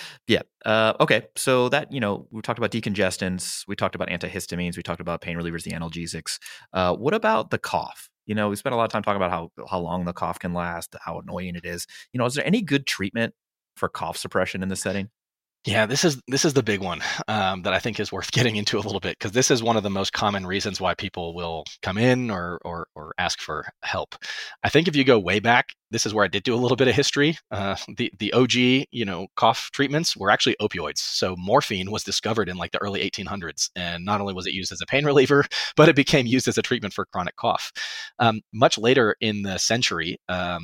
okay. So that, we talked about decongestants. We talked about antihistamines. We talked about pain relievers, the analgesics. What about the cough? We spent a lot of time talking about how long the cough can last, how annoying it is. Is there any good treatment for cough suppression in this setting? Yeah, this is the big one that I think is worth getting into a little bit, because this is one of the most common reasons why people will come in or ask for help. I think if you go way back, this is where I did do a little bit of history. The OG, cough treatments were actually opioids. So morphine was discovered in like the early 1800s, and not only was it used as a pain reliever, but it became used as a treatment for chronic cough. Much later in the century,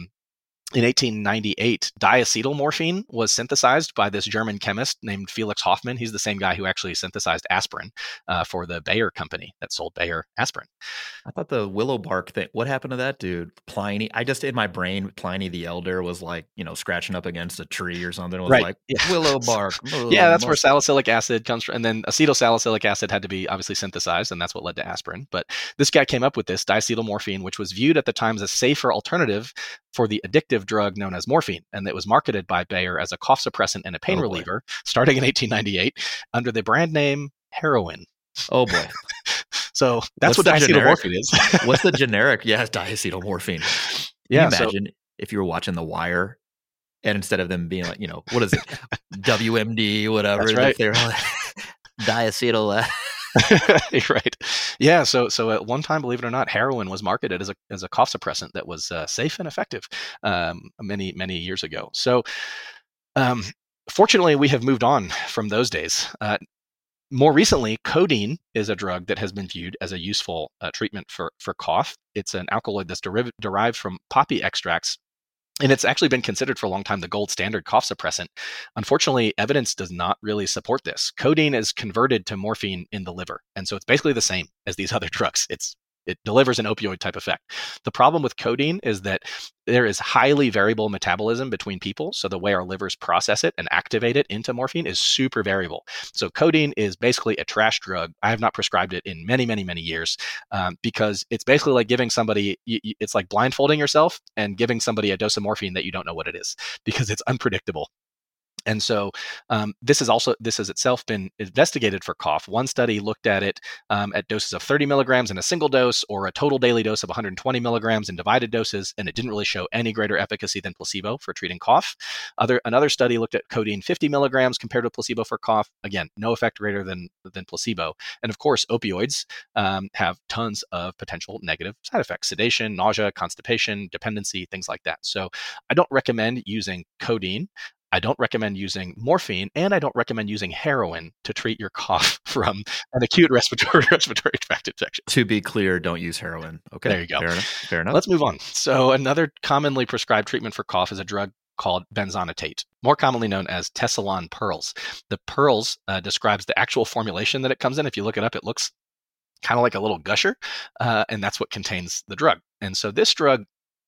in 1898, diacetyl morphine was synthesized by this German chemist named Felix Hoffmann. He's the same guy who actually synthesized aspirin for the Bayer company that sold Bayer aspirin. I thought the willow bark thing, what happened to that dude? Pliny, in my brain, Pliny the Elder was like, scratching up against a tree or something. It was like, willow bark. Yeah, that's where salicylic acid comes from. And then acetylsalicylic acid had to be obviously synthesized, and that's what led to aspirin. But this guy came up with this diacetyl morphine, which was viewed at the time as a safer alternative for the addictive drug known as morphine, and it was marketed by Bayer as a cough suppressant and a pain reliever starting in 1898 under the brand name heroin. Oh boy. So that's what diacetyl morphine is. What's the generic? Yeah, diacetyl morphine. Can you imagine if you were watching The Wire and instead of them being like, what is it? WMD, whatever. That's right. They're like, diacetyl. Right. Yeah. So at one time, believe it or not, heroin was marketed as a cough suppressant that was safe and effective many, many years ago. So fortunately, we have moved on from those days. More recently, codeine is a drug that has been viewed as a useful treatment for cough. It's an alkaloid that's derived from poppy extracts. And it's actually been considered for a long time the gold standard cough suppressant. Unfortunately, evidence does not really support this. Codeine is converted to morphine in the liver. And so it's basically the same as these other drugs. It delivers an opioid type effect. The problem with codeine is that there is highly variable metabolism between people. So the way our livers process it and activate it into morphine is super variable. So codeine is basically a trash drug. I have not prescribed it in many, many, many years because it's basically like giving somebody, it's like blindfolding yourself and giving somebody a dose of morphine that you don't know what it is because it's unpredictable. And so this has itself been investigated for cough. One study looked at it at doses of 30 milligrams in a single dose or a total daily dose of 120 milligrams in divided doses, and it didn't really show any greater efficacy than placebo for treating cough. Another study looked at codeine 50 milligrams compared to placebo for cough. Again, no effect greater than placebo. And of course, opioids have tons of potential negative side effects: sedation, nausea, constipation, dependency, things like that. So I don't recommend using codeine I don't recommend using morphine, and I don't recommend using heroin to treat your cough from an acute respiratory tract infection. To be clear, don't use heroin. Okay. There you go. Fair enough. Let's move on. So another commonly prescribed treatment for cough is a drug called benzonatate, more commonly known as Tessalon Pearls. The pearls describes the actual formulation that it comes in. If you look it up, it looks kind of like a little gusher, and that's what contains the drug. And so this drug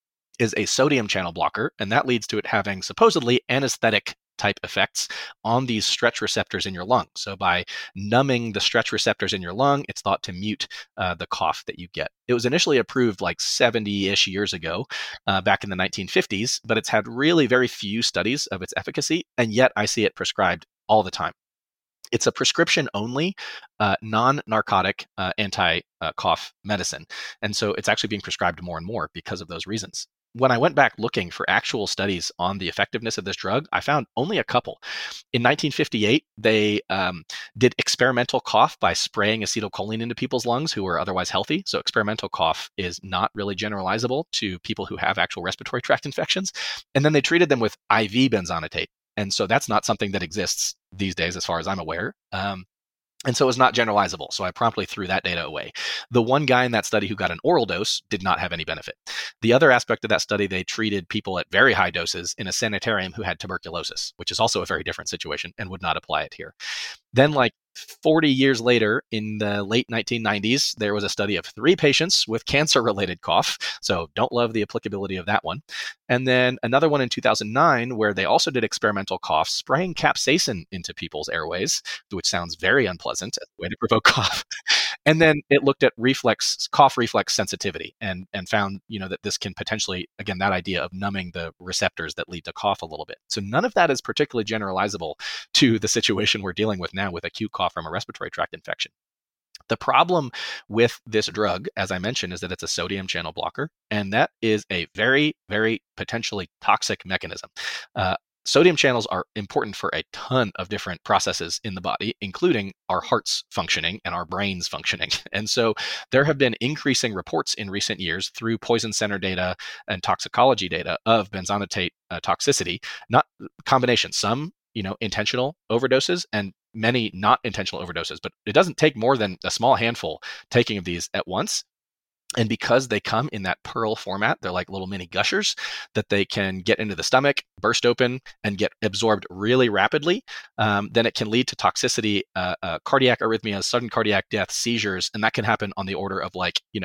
is a sodium channel blocker, and that leads to it having supposedly anesthetic type effects on these stretch receptors in your lung. So by numbing the stretch receptors in your lung, it's thought to mute the cough that you get. It was initially approved like 70-ish years ago, back in the 1950s, but it's had really very few studies of its efficacy, and yet I see it prescribed all the time. It's a prescription-only, non-narcotic anti-cough medicine, and so it's actually being prescribed more and more because of those reasons. When I went back looking for actual studies on the effectiveness of this drug, I found only a couple. In 1958, they did experimental cough by spraying acetylcholine into people's lungs who were otherwise healthy. So experimental cough is not really generalizable to people who have actual respiratory tract infections. And then they treated them with IV benzonatate. And so that's not something that exists these days, as far as I'm aware. And so it was not generalizable. So I promptly threw that data away. The one guy in that study who got an oral dose did not have any benefit. The other aspect of that study, they treated people at very high doses in a sanitarium who had tuberculosis, which is also a very different situation and would not apply it here. Then, like 40 years later, in the late 1990s, there was a study of 3 patients with cancer-related cough. So don't love the applicability of that one. And then another one in 2009, where they also did experimental cough, spraying capsaicin into people's airways, which sounds very unpleasant as a way to provoke cough. And then it looked at cough reflex sensitivity and found, that this can potentially, again, that idea of numbing the receptors that lead to cough a little bit. So none of that is particularly generalizable to the situation we're dealing with now with acute cough from a respiratory tract infection. The problem with this drug, as I mentioned, is that it's a sodium channel blocker, and that is a very, very potentially toxic mechanism. Sodium channels are important for a ton of different processes in the body, including our hearts functioning and our brains functioning. And so there have been increasing reports in recent years through poison center data and toxicology data of benzonatate toxicity, not combination, some intentional overdoses and many not intentional overdoses, but it doesn't take more than a small handful taking of these at once. And because they come in that pearl format, they're like little mini gushers that they can get into the stomach, burst open, and get absorbed really rapidly. Then it can lead to toxicity, cardiac arrhythmias, sudden cardiac death, seizures, and that can happen on the order of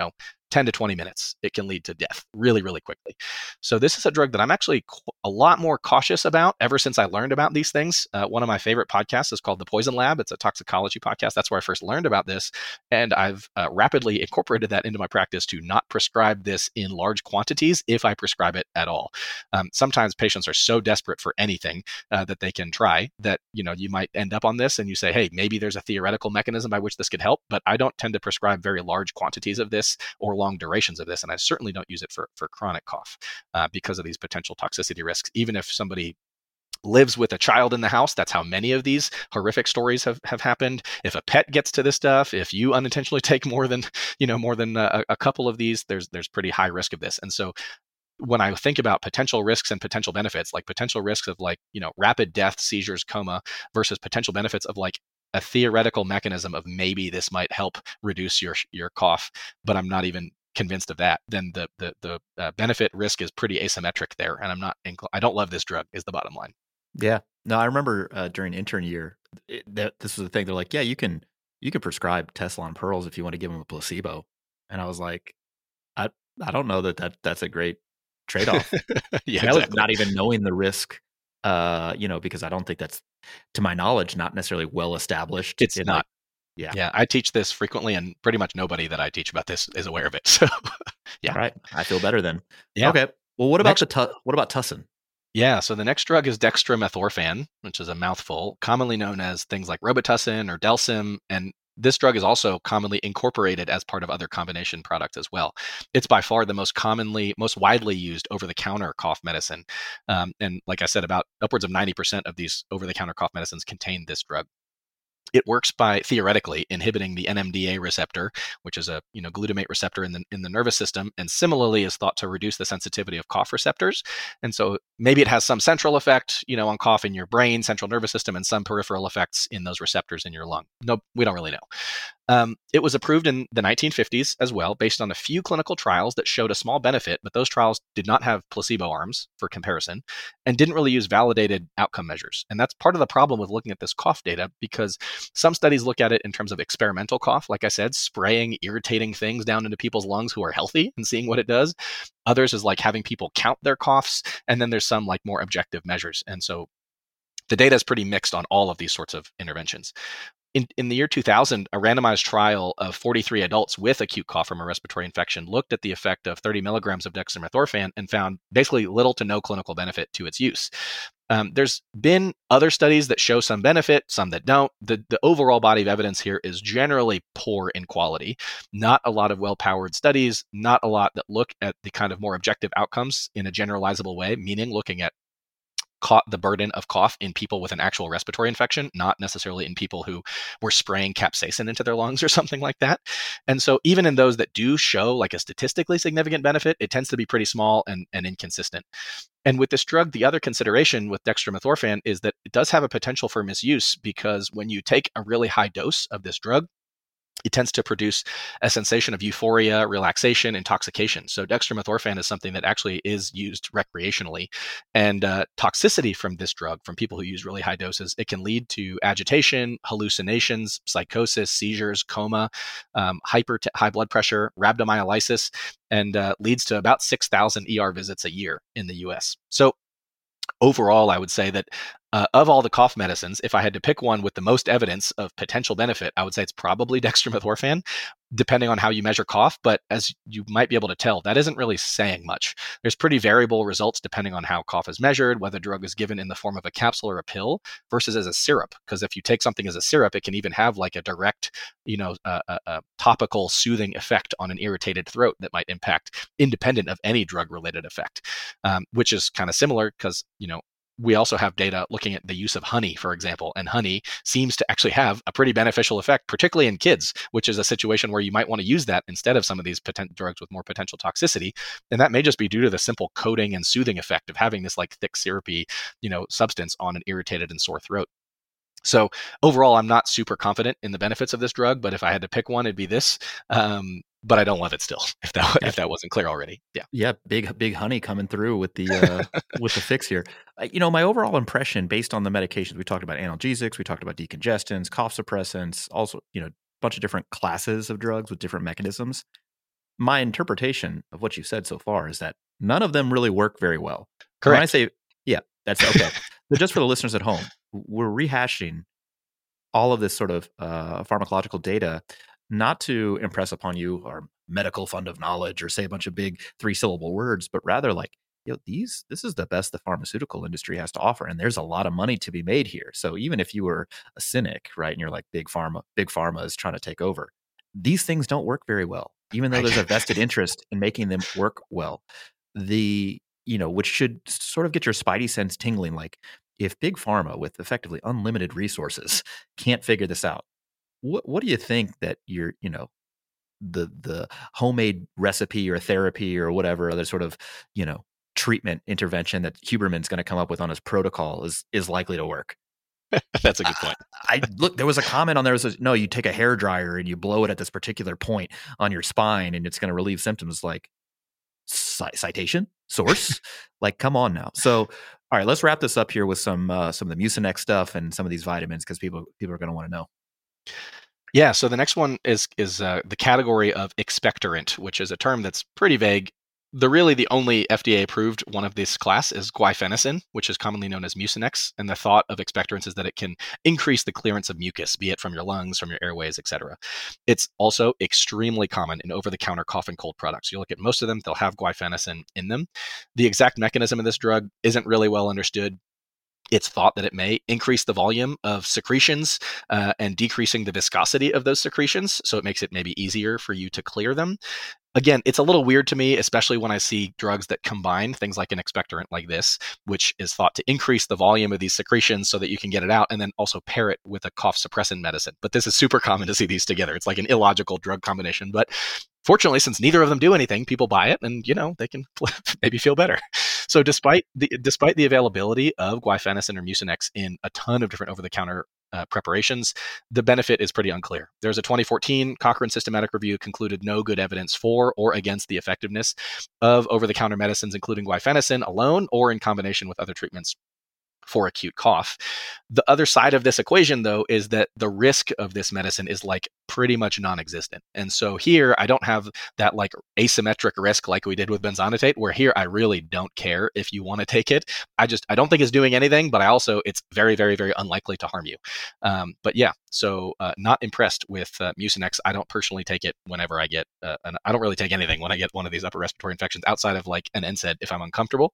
10 to 20 minutes. It can lead to death really, really quickly. So this is a drug that I'm actually a lot more cautious about ever since I learned about these things. One of my favorite podcasts is called The Poison Lab. It's a toxicology podcast. That's where I first learned about this. And I've rapidly incorporated that into my practice to not prescribe this in large quantities if I prescribe it at all. Sometimes patients are so desperate for anything that they can try that, you might end up on this and you say, hey, maybe there's a theoretical mechanism by which this could help, but I don't tend to prescribe very large quantities of this or long durations of this, and I certainly don't use it for chronic cough because of these potential toxicity risks. Even if somebody lives with a child in the house, that's how many of these horrific stories have happened. If a pet gets to this stuff, if you unintentionally take more than a couple of these, there's pretty high risk of this. And so when I think about potential risks and potential benefits, like potential risks of rapid death, seizures, coma, versus potential benefits of a theoretical mechanism of maybe this might help reduce your cough, but I'm not even convinced of that, then the benefit risk is pretty asymmetric there, and I don't love this drug is the bottom line. Yeah. No, I remember during intern year, this was the thing. They're like, yeah, you can prescribe Tessalon Pearls if you want to give them a placebo. And I was like, I don't know that's a great trade-off. Yeah, exactly. exactly. I was not even knowing the risk, because I don't think that's, to my knowledge, not necessarily well established. It's not. Yeah. I teach this frequently, and pretty much nobody that I teach about this is aware of it. So, yeah. All right. I feel better then. Yeah. Okay. Well, what about tussin? Yeah. So the next drug is dextromethorphan, which is a mouthful, commonly known as things like Robitussin or Delsym, and this drug is also commonly incorporated as part of other combination products as well. It's by far the most widely used over-the-counter cough medicine. And like I said, about upwards of 90% of these over-the-counter cough medicines contain this drug. It works by theoretically inhibiting the NMDA receptor, which is a glutamate receptor in the nervous system, and similarly is thought to reduce the sensitivity of cough receptors. And so maybe it has some central effect, on cough in your brain, central nervous system, and some peripheral effects in those receptors in your lung. No, we don't really know. It was approved in the 1950s as well, based on a few clinical trials that showed a small benefit, but those trials did not have placebo arms for comparison and didn't really use validated outcome measures. And that's part of the problem with looking at this cough data, because some studies look at it in terms of experimental cough, like I said, spraying irritating things down into people's lungs who are healthy and seeing what it does. Others is like having people count their coughs. And then there's some like more objective measures. And so the data is pretty mixed on all of these sorts of interventions. In the year 2000, a randomized trial of 43 adults with acute cough from a respiratory infection looked at the effect of 30 milligrams of dextromethorphan and found basically little to no clinical benefit to its use. There's been other studies that show some benefit, some that don't. The overall body of evidence here is generally poor in quality. Not a lot of well-powered studies, not a lot that look at the kind of more objective outcomes in a generalizable way, meaning looking at the burden of cough in people with an actual respiratory infection, not necessarily in people who were spraying capsaicin into their lungs or something like that. And so even in those that do show like a statistically significant benefit, it tends to be pretty small and inconsistent. And with this drug, the other consideration with dextromethorphan is that it does have a potential for misuse, because when you take a really high dose of this drug, it tends to produce a sensation of euphoria, relaxation, intoxication. So dextromethorphan is something that actually is used recreationally. And toxicity from this drug, from people who use really high doses, it can lead to agitation, hallucinations, psychosis, seizures, coma, high blood pressure, rhabdomyolysis, and leads to about 6,000 ER visits a year in the US. So overall, I would say that of all the cough medicines, if I had to pick one with the most evidence of potential benefit, I would say it's probably dextromethorphan, depending on how you measure cough. But as you might be able to tell, that isn't really saying much. There's pretty variable results depending on how cough is measured, whether drug is given in the form of a capsule or a pill versus as a syrup. Because if you take something as a syrup, it can even have like a direct, a topical soothing effect on an irritated throat that might impact independent of any drug-related effect, which is kind of similar because, we also have data looking at the use of honey, for example, and honey seems to actually have a pretty beneficial effect, particularly in kids, which is a situation where you might want to use that instead of some of these drugs with more potential toxicity. And that may just be due to the simple coating and soothing effect of having this like thick syrupy, substance on an irritated and sore throat. So overall, I'm not super confident in the benefits of this drug, but if I had to pick one, it'd be this. But I don't love it still, if that wasn't clear already. Yeah, big honey coming through with the with the fix here. My overall impression based on the medications, we talked about analgesics, we talked about decongestants, cough suppressants, also, a bunch of different classes of drugs with different mechanisms. My interpretation of what you've said so far is that none of them really work very well. Correct. When I say, yeah, that's okay. But just for the listeners at home, we're rehashing all of this sort of pharmacological data, not to impress upon you our medical fund of knowledge or say a bunch of big 3-syllable words, but rather like, this is the best the pharmaceutical industry has to offer. And there's a lot of money to be made here. So even if you were a cynic, right, and you're like, big pharma is trying to take over, these things don't work very well, even though there's a vested interest in making them work well. Which should sort of get your spidey sense tingling. Like if big pharma with effectively unlimited resources can't figure this out, what do you think that your, the homemade recipe or therapy or whatever other sort of, treatment intervention that Huberman's going to come up with on his protocol is likely to work? That's a good point. There was a comment on there that says, no, you take a hair dryer and you blow it at this particular point on your spine and it's going to relieve symptoms. Like, citation, source, like, come on now. So, all right, let's wrap this up here with some of the Mucinex stuff and some of these vitamins, because people are going to want to know. Yeah, so the next one is the category of expectorant, which is a term that's pretty vague. The only FDA-approved one of this class is guaifenesin, which is commonly known as Mucinex. And the thought of expectorants is that it can increase the clearance of mucus, be it from your lungs, from your airways, etc. It's also extremely common in over-the-counter cough and cold products. You look at most of them, they'll have guaifenesin in them. The exact mechanism of this drug isn't really well understood. It's thought that it may increase the volume of secretions and decreasing the viscosity of those secretions, so it makes it maybe easier for you to clear them. Again, it's a little weird to me, especially when I see drugs that combine things like an expectorant like this, which is thought to increase the volume of these secretions so that you can get it out, and then also pair it with a cough suppressant medicine. But this is super common to see these together. It's like an illogical drug combination. But fortunately, since neither of them do anything, people buy it and, they can maybe feel better. So despite the availability of guaifenesin or Mucinex in a ton of different over-the-counter preparations, the benefit is pretty unclear. There's a 2014 Cochrane systematic review concluded no good evidence for or against the effectiveness of over-the-counter medicines, including guaifenesin alone or in combination with other treatments for acute cough. The other side of this equation, though, is that the risk of this medicine is like pretty much non-existent. And so here I don't have that like asymmetric risk like we did with benzonatate, where here I really don't care if you want to take it. I don't think it's doing anything, but it's very, very, very unlikely to harm you. But yeah, so not impressed with Mucinex. I don't personally take it whenever I get, I don't really take anything when I get one of these upper respiratory infections outside of like an NSAID if I'm uncomfortable.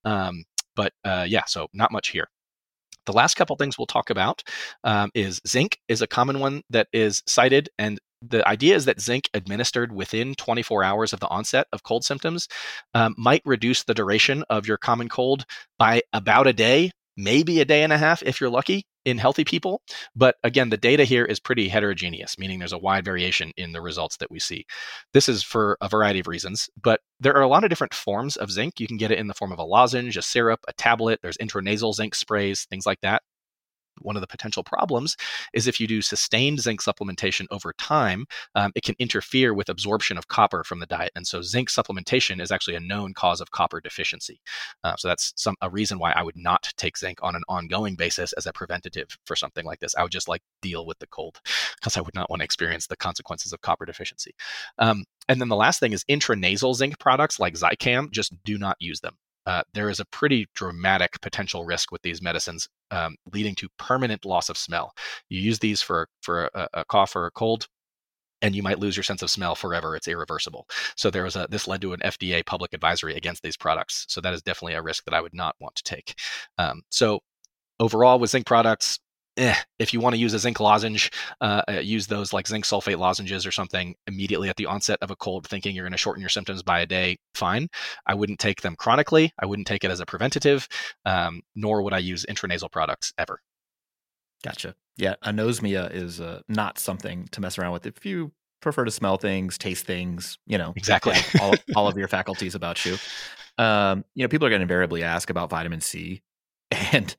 But so not much here. The last couple things we'll talk about is zinc is a common one that is cited. And the idea is that zinc administered within 24 hours of the onset of cold symptoms might reduce the duration of your common cold by about a day, maybe a day and a half if you're lucky in healthy people. But again, the data here is pretty heterogeneous, meaning there's a wide variation in the results that we see. This is for a variety of reasons, but there are a lot of different forms of zinc. You can get it in the form of a lozenge, a syrup, a tablet. There's intranasal zinc sprays, things like that. One of the potential problems is if you do sustained zinc supplementation over time, it can interfere with absorption of copper from the diet. And so zinc supplementation is actually a known cause of copper deficiency. So that's a reason why I would not take zinc on an ongoing basis as a preventative for something like this. I would just deal with the cold because I would not want to experience the consequences of copper deficiency. And then the last thing is intranasal zinc products like Zicam, just do not use them. There is a pretty dramatic potential risk with these medicines, leading to permanent loss of smell. You use these for a cough or a cold, and you might lose your sense of smell forever. It's irreversible. So this led to an FDA public advisory against these products. So that is definitely a risk that I would not want to take. So overall, with zinc products, if you want to use a zinc lozenge, use those like zinc sulfate lozenges or something immediately at the onset of a cold, thinking you're going to shorten your symptoms by a day, fine. I wouldn't take them chronically. I wouldn't take it as a preventative, nor would I use intranasal products ever. Gotcha. Yeah, anosmia is not something to mess around with. If you prefer to smell things, taste things, exactly all of your faculties about you. People are going to invariably ask about vitamin C, and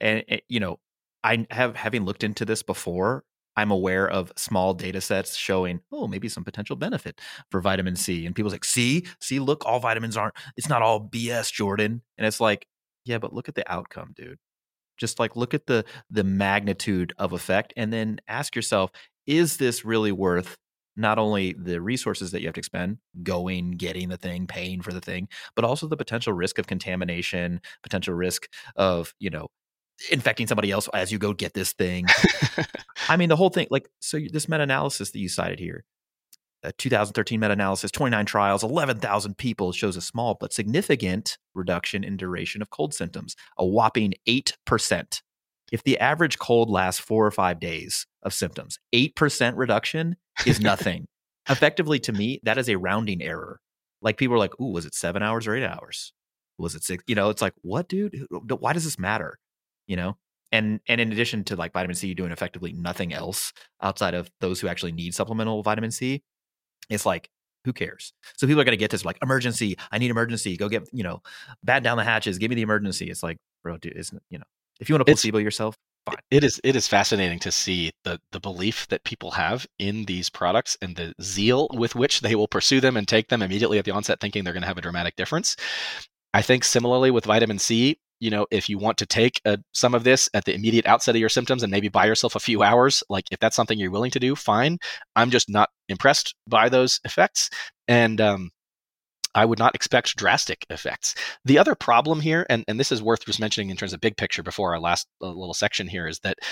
having looked into this before, I'm aware of small data sets showing, maybe some potential benefit for vitamin C. And people's like, see, look, all vitamins it's not all BS, Jordan. And it's like, yeah, but look at the outcome, dude. Just look at the magnitude of effect and then ask yourself, is this really worth not only the resources that you have to expend, getting the thing, paying for the thing, but also the potential risk of contamination, potential risk of, infecting somebody else as you go get this thing. I mean, the whole thing, so this meta-analysis that you cited here, a 2013 meta-analysis, 29 trials, 11,000 people, shows a small but significant reduction in duration of cold symptoms, a whopping 8%. If the average cold lasts 4 or 5 days of symptoms, 8% reduction is nothing. Effectively, to me, that is a rounding error. People are like, ooh, was it 7 hours or 8 hours? Was it 6? It's like, what, dude? Why does this matter? And in addition to vitamin C doing effectively nothing else outside of those who actually need supplemental vitamin C, it's who cares? So people are going to get this emergency. I need emergency. Go get, batten down the hatches. Give me the emergency. It's bro, dude, isn't it, if you want to placebo yourself, fine. It is fascinating to see the belief that people have in these products and the zeal with which they will pursue them and take them immediately at the onset, thinking they're going to have a dramatic difference. I think similarly with vitamin C, if you want to take some of this at the immediate outset of your symptoms and maybe buy yourself a few hours, if that's something you're willing to do, fine. I'm just not impressed by those effects. And I would not expect drastic effects. The other problem here, and this is worth just mentioning in terms of big picture before our last little section here, is that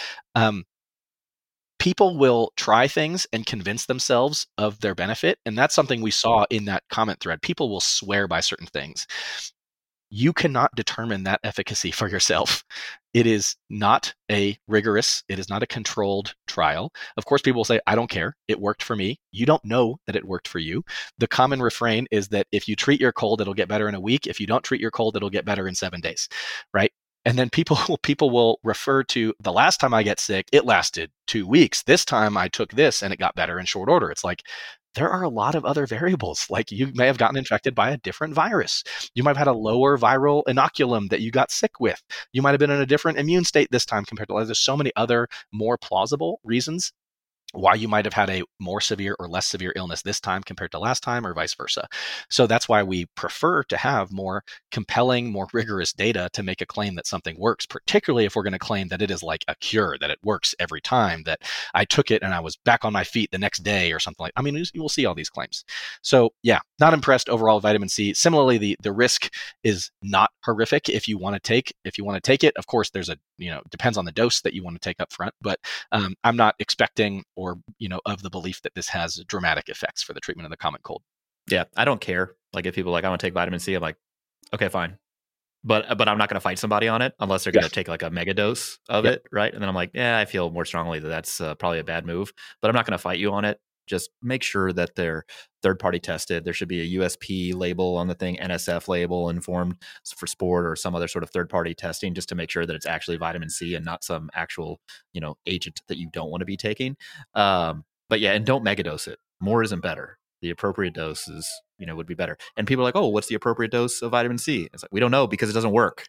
people will try things and convince themselves of their benefit. And that's something we saw in that comment thread. People will swear by certain things. You cannot determine that efficacy for yourself. It is not a rigorous, it is not a controlled trial. Of course, people will say, I don't care. It worked for me. You don't know that it worked for you. The common refrain is that if you treat your cold, it'll get better in a week. If you don't treat your cold, it'll get better in 7 days, right? And then people will refer to the last time I get sick, it lasted 2 weeks. This time I took this and it got better in short order. It's like, there are a lot of other variables. Like you may have gotten infected by a different virus. You might have had a lower viral inoculum that you got sick with. You might have been in a different immune state this time compared to, there's so many other more plausible reasons why you might have had a more severe or less severe illness this time compared to last time, or vice versa. So that's why we prefer to have more compelling, more rigorous data to make a claim that something works, particularly if we're going to claim that it is like a cure, that it works every time, that I took it and I was back on my feet the next day or something like that. I mean, you will see all these claims. So yeah, not impressed overall with vitamin C. Similarly, the risk is not horrific if you want to take it. Of course, there's depends on the dose that you want to take up front, but I'm not expecting or of the belief that this has dramatic effects for the treatment of the common cold. Yeah, I don't care. Like if people are like, I want to take vitamin C, I'm like, okay, fine. But I'm not going to fight somebody on it unless they're going to take like a mega dose of it, right? And then I'm like, yeah, I feel more strongly that that's probably a bad move. But I'm not going to fight you on it. Just make sure that they're third-party tested. There should be a USP label on the thing, NSF label, informed for sport, or some other sort of third-party testing, just to make sure that it's actually vitamin C and not some actual, agent that you don't want to be taking. But yeah, and don't megadose it. More isn't better. The appropriate dose is, would be better. And people are like, oh, what's the appropriate dose of vitamin C? It's like, we don't know because it doesn't work.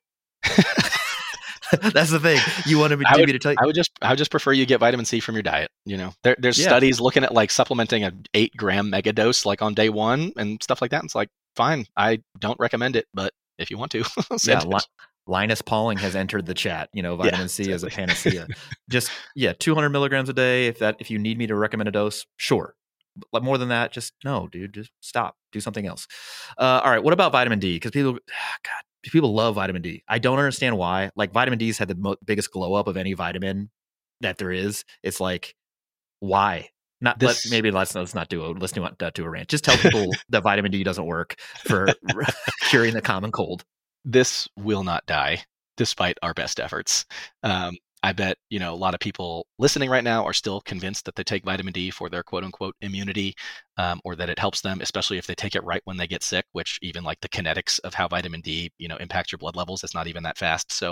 That's the thing. You want me to tell you? I would just prefer you get vitamin C from your diet. There's studies looking at like supplementing a 8-gram mega dose like on day 1 and stuff like that. And it's like, fine, I don't recommend it, but if you want to, Linus Pauling has entered the chat. Vitamin C as a panacea. Just 200 milligrams a day. If you need me to recommend a dose, sure. But more than that, just no, dude. Just stop. Do something else. All right. What about vitamin D? Because people love vitamin D. I don't understand why. Like vitamin D's had the biggest glow up of any vitamin that there is. It's like, why? Let's not do a rant. Just tell people that vitamin D doesn't work for curing the common cold. This will not die despite our best efforts. I bet, a lot of people listening right now are still convinced that they take vitamin D for their quote unquote immunity, or that it helps them, especially if they take it right when they get sick, which even like the kinetics of how vitamin D, impacts your blood levels, it's not even that fast. So,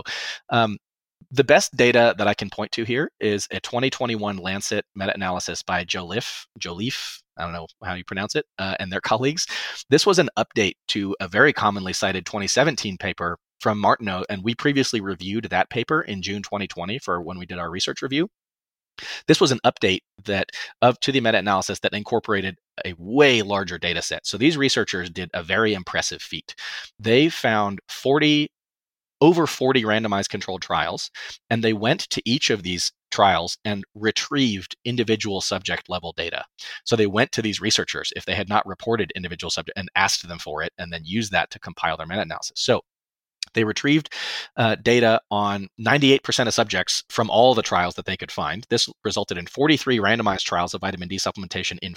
the best data that I can point to here is a 2021 Lancet meta-analysis by Joliffe, I don't know how you pronounce it, and their colleagues. This was an update to a very commonly cited 2017 paper from Martineau, and we previously reviewed that paper in June 2020 for when we did our research review. This was an update to the meta-analysis that incorporated a way larger data set. So these researchers did a very impressive feat. They found over 40 randomized controlled trials, and they went to each of these trials and retrieved individual subject level data. So they went to these researchers if they had not reported individual subject and asked them for it, and then used that to compile their meta-analysis. So they retrieved data on 98% of subjects from all the trials that they could find. This resulted in 43 randomized trials of vitamin D supplementation in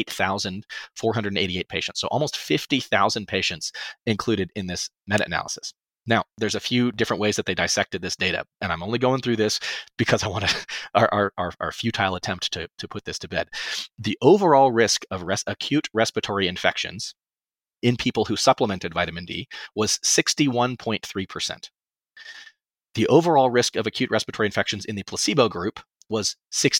48,488 patients. So almost 50,000 patients included in this meta-analysis. Now, there's a few different ways that they dissected this data, and I'm only going through this because I want our futile attempt to put this to bed. The overall risk of acute respiratory infections in people who supplemented vitamin D was 61.3%. The overall risk of acute respiratory infections in the placebo group was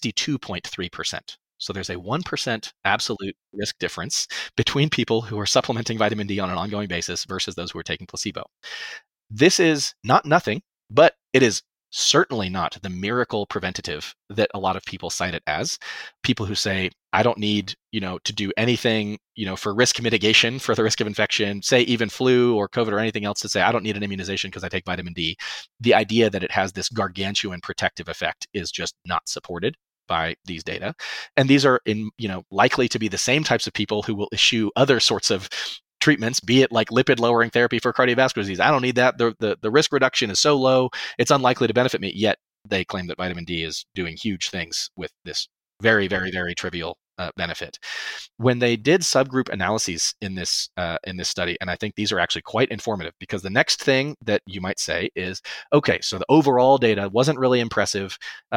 62.3%. So there's a 1% absolute risk difference between people who are supplementing vitamin D on an ongoing basis versus those who are taking placebo. This is not nothing, but it is certainly not the miracle preventative that a lot of people cite it as. People who say, I don't need, to do anything, for risk mitigation for the risk of infection, say even flu or COVID or anything else, to say, I don't need an immunization because I take vitamin D. The idea that it has this gargantuan protective effect is just not supported by these data. And these are likely to be the same types of people who will issue other sorts of treatments, be it like lipid lowering therapy for cardiovascular disease. I don't need that. The risk reduction is so low, it's unlikely to benefit me. Yet they claim that vitamin D is doing huge things with this very, very, very trivial benefit. When they did subgroup analyses in this study, and I think these are actually quite informative, because the next thing that you might say is, okay, so the overall data wasn't really impressive,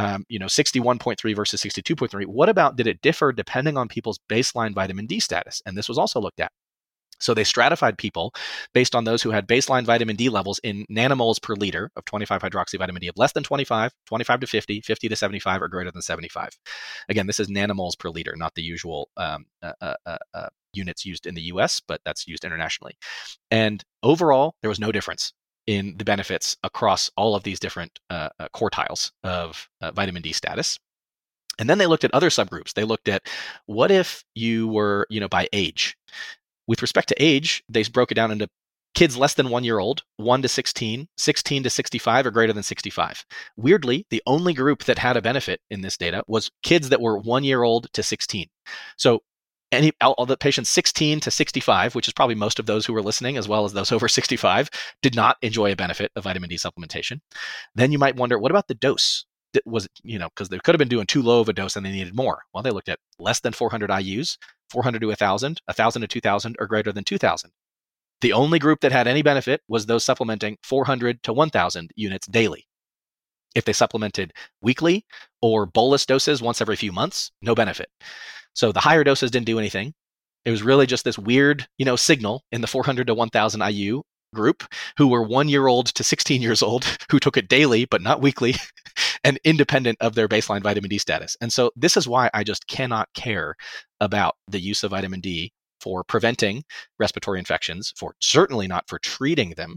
61.3 versus 62.3. What about, did it differ depending on people's baseline vitamin D status? And this was also looked at. So they stratified people based on those who had baseline vitamin D levels in nanomoles per liter of 25-hydroxyvitamin D of less than 25, 25 to 50, 50 to 75, or greater than 75. Again, this is nanomoles per liter, not the usual units used in the US, but that's used internationally. And overall, there was no difference in the benefits across all of these different quartiles of vitamin D status. And then they looked at other subgroups. They looked at, what if you were, by age? With respect to age, they broke it down into kids less than 1 year old, 1 to 16, 16 to 65, or greater than 65. Weirdly, the only group that had a benefit in this data was kids that were 1 year old to 16. So all the patients 16 to 65, which is probably most of those who were listening, as well as those over 65, did not enjoy a benefit of vitamin D supplementation. Then you might wonder, what about the dose? Was, because they could have been doing too low of a dose and they needed more. Well, they looked at less than 400 IUs, 400 to 1,000, 1,000 to 2,000, or greater than 2,000. The only group that had any benefit was those supplementing 400 to 1,000 units daily. If they supplemented weekly or bolus doses once every few months, no benefit. So the higher doses didn't do anything. It was really just this weird, signal in the 400 to 1,000 IU group who were 1 year old to 16 years old, who took it daily, but not weekly, and independent of their baseline vitamin D status. And so this is why I just cannot care about the use of vitamin D for preventing respiratory infections, for certainly not for treating them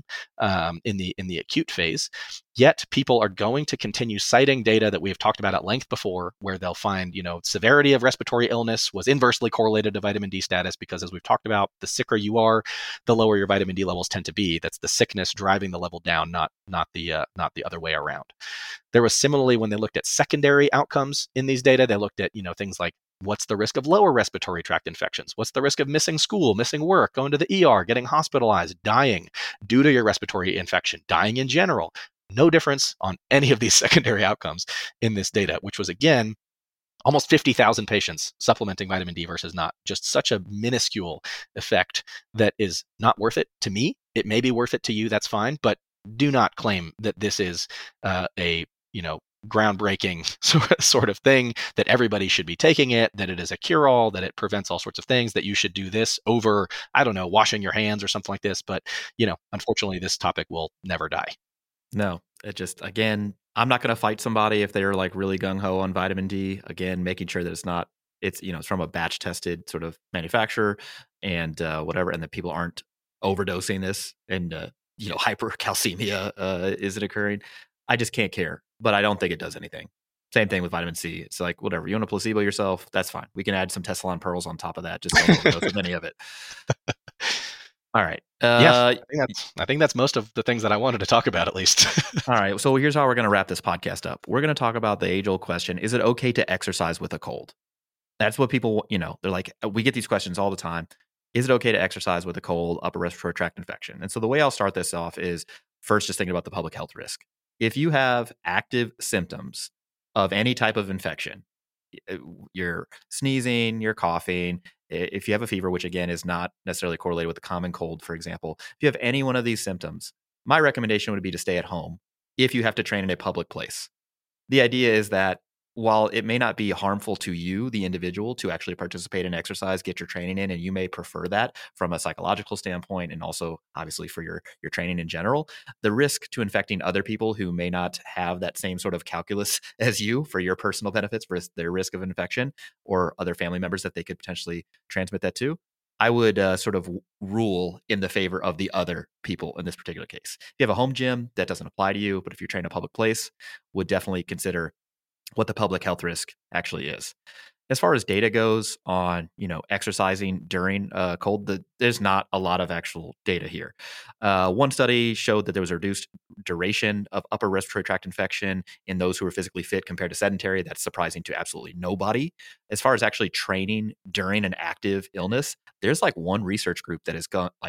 in the acute phase. Yet people are going to continue citing data that we have talked about at length before, where they'll find, severity of respiratory illness was inversely correlated to vitamin D status, because as we've talked about, the sicker you are, the lower your vitamin D levels tend to be. That's the sickness driving the level down, not the other way around. There was similarly, when they looked at secondary outcomes in these data, they looked at, things like, what's the risk of lower respiratory tract infections? What's the risk of missing school, missing work, going to the ER, getting hospitalized, dying due to your respiratory infection, dying in general? No difference on any of these secondary outcomes in this data, which was, again, almost 50,000 patients supplementing vitamin D versus not. Just such a minuscule effect that is not worth it to me. It may be worth it to you, that's fine, but do not claim that this is a groundbreaking sort of thing, that everybody should be taking it, that it is a cure-all, that it prevents all sorts of things, that you should do this over, washing your hands or something like this. But, unfortunately, this topic will never die. No, it just, again, I'm not going to fight somebody if they're like really gung-ho on vitamin D. Again, making sure that it's from a batch tested sort of manufacturer and whatever, and that people aren't overdosing this and, hypercalcemia isn't occurring. I just can't care, but I don't think it does anything. Same thing with vitamin C. It's like, whatever, you want to placebo yourself, that's fine. We can add some Tessalon pearls on top of that. Just don't overdose with any of it. All right. I think that's most of the things that I wanted to talk about, at least. All right. So here's how we're going to wrap this podcast up. We're going to talk about the age-old question: is it okay to exercise with a cold? That's what people, they're like, we get these questions all the time. Is it okay to exercise with a cold, upper respiratory tract infection? And so the way I'll start this off is first just thinking about the public health risk. If you have active symptoms of any type of infection, you're sneezing, you're coughing, if you have a fever, which again is not necessarily correlated with the common cold, for example, if you have any one of these symptoms, my recommendation would be to stay at home if you have to train in a public place. The idea is that while it may not be harmful to you, the individual, to actually participate in exercise, get your training in, and you may prefer that from a psychological standpoint and also obviously for your training in general, the risk to infecting other people who may not have that same sort of calculus as you for your personal benefits versus their risk of infection or other family members that they could potentially transmit that to, I would sort of rule in the favor of the other people in this particular case. If you have a home gym, that doesn't apply to you, but if you train in a public place, would definitely consider what the public health risk actually is. As far as data goes on, exercising during cold, there's not a lot of actual data here. One study showed that there was a reduced duration of upper respiratory tract infection in those who were physically fit compared to sedentary. That's surprising to absolutely nobody. As far as actually training during an active illness, there's like one research group that has gone like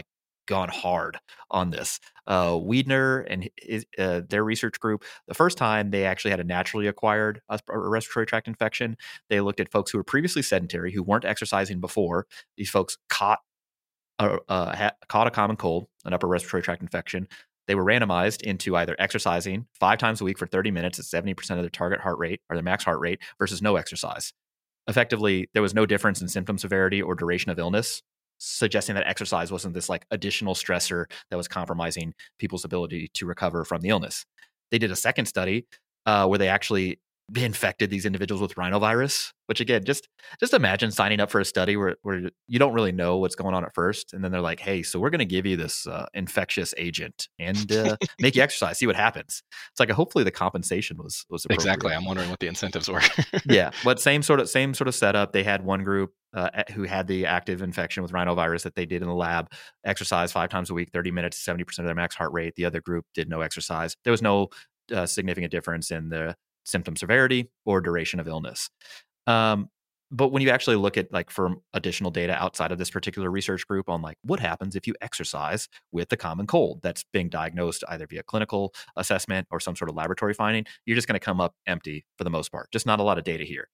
gone hard on this. Wiedner and their research group, the first time they actually had a naturally acquired respiratory tract infection, they looked at folks who were previously sedentary, who weren't exercising before. These folks caught a common cold, an upper respiratory tract infection. They were randomized into either exercising 5 times a week for 30 minutes at 70% of their target heart rate or their max heart rate versus no exercise. Effectively, there was no difference in symptom severity or duration of illness, suggesting that exercise wasn't this like additional stressor that was compromising people's ability to recover from the illness. They did a second study where they actually infected these individuals with rhinovirus, which again, just imagine signing up for a study where you don't really know what's going on at first. And then they're like, hey, so we're going to give you this infectious agent and make you exercise, see what happens. It's like, hopefully the compensation was appropriate. Exactly. I'm wondering what the incentives were. Yeah. But same sort of setup. They had one group who had the active infection with rhinovirus that they did in the lab, exercise 5 times a week, 30 minutes, 70% of their max heart rate. The other group did no exercise. There was no significant difference in the symptom severity or duration of illness. But when you actually look at like for additional data outside of this particular research group on like what happens if you exercise with the common cold that's being diagnosed either via clinical assessment or some sort of laboratory finding, you're just going to come up empty for the most part. Just not a lot of data here.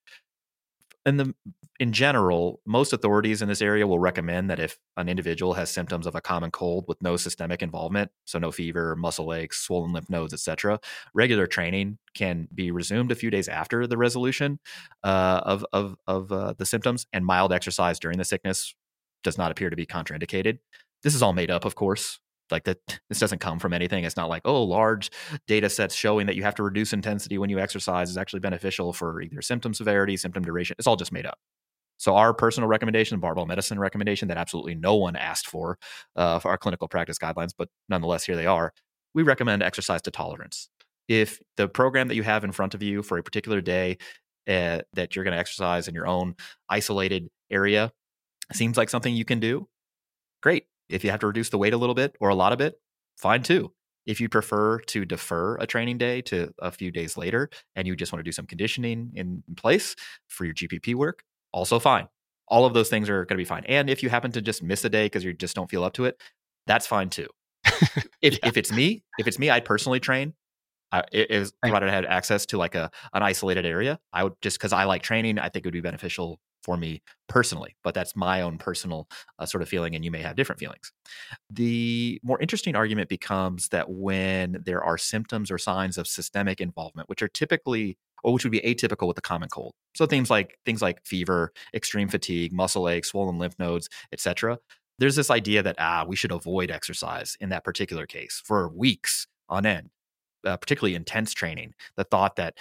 In general, most authorities in this area will recommend that if an individual has symptoms of a common cold with no systemic involvement, so no fever, muscle aches, swollen lymph nodes, etc., regular training can be resumed a few days after the resolution of the symptoms, and mild exercise during the sickness does not appear to be contraindicated. This is all made up, of course. Like that, this doesn't come from anything. It's not like, oh, large data sets showing that you have to reduce intensity when you exercise is actually beneficial for either symptom severity, symptom duration. It's all just made up. So our personal recommendation, barbell medicine recommendation that absolutely no one asked for our clinical practice guidelines, but nonetheless, here they are. We recommend exercise to tolerance. If the program that you have in front of you for a particular day that you're going to exercise in your own isolated area seems like something you can do, great. If you have to reduce the weight a little bit or a lot of it, fine too. If you prefer to defer a training day to a few days later and you just want to do some conditioning in place for your GPP work, also fine. All of those things are going to be fine. And if you happen to just miss a day because you just don't feel up to it, that's fine too. If it's me, I'd personally train. Provided I had access to like an isolated area, I would, just because I like training, I think it would be beneficial for me personally, but that's my own personal sort of feeling, and you may have different feelings. The more interesting argument becomes that when there are symptoms or signs of systemic involvement, which are typically, or which would be atypical with the common cold, so things like fever, extreme fatigue, muscle aches, swollen lymph nodes, etc. There's this idea that we should avoid exercise in that particular case for weeks on end, particularly intense training. The thought that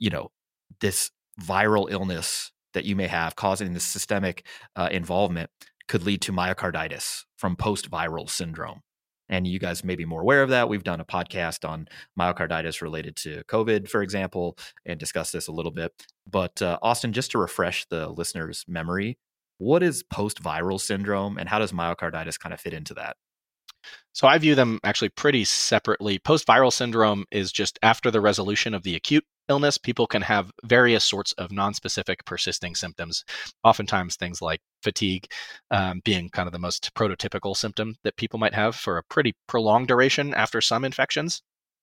this viral illness that you may have causing this systemic involvement could lead to myocarditis from post-viral syndrome. And you guys may be more aware of that. We've done a podcast on myocarditis related to COVID, for example, and discussed this a little bit. But Austin, just to refresh the listener's memory, what is post-viral syndrome and how does myocarditis kind of fit into that? So I view them actually pretty separately. Post-viral syndrome is just after the resolution of the acute illness. People can have various sorts of nonspecific persisting symptoms, oftentimes things like fatigue being kind of the most prototypical symptom that people might have for a pretty prolonged duration after some infections.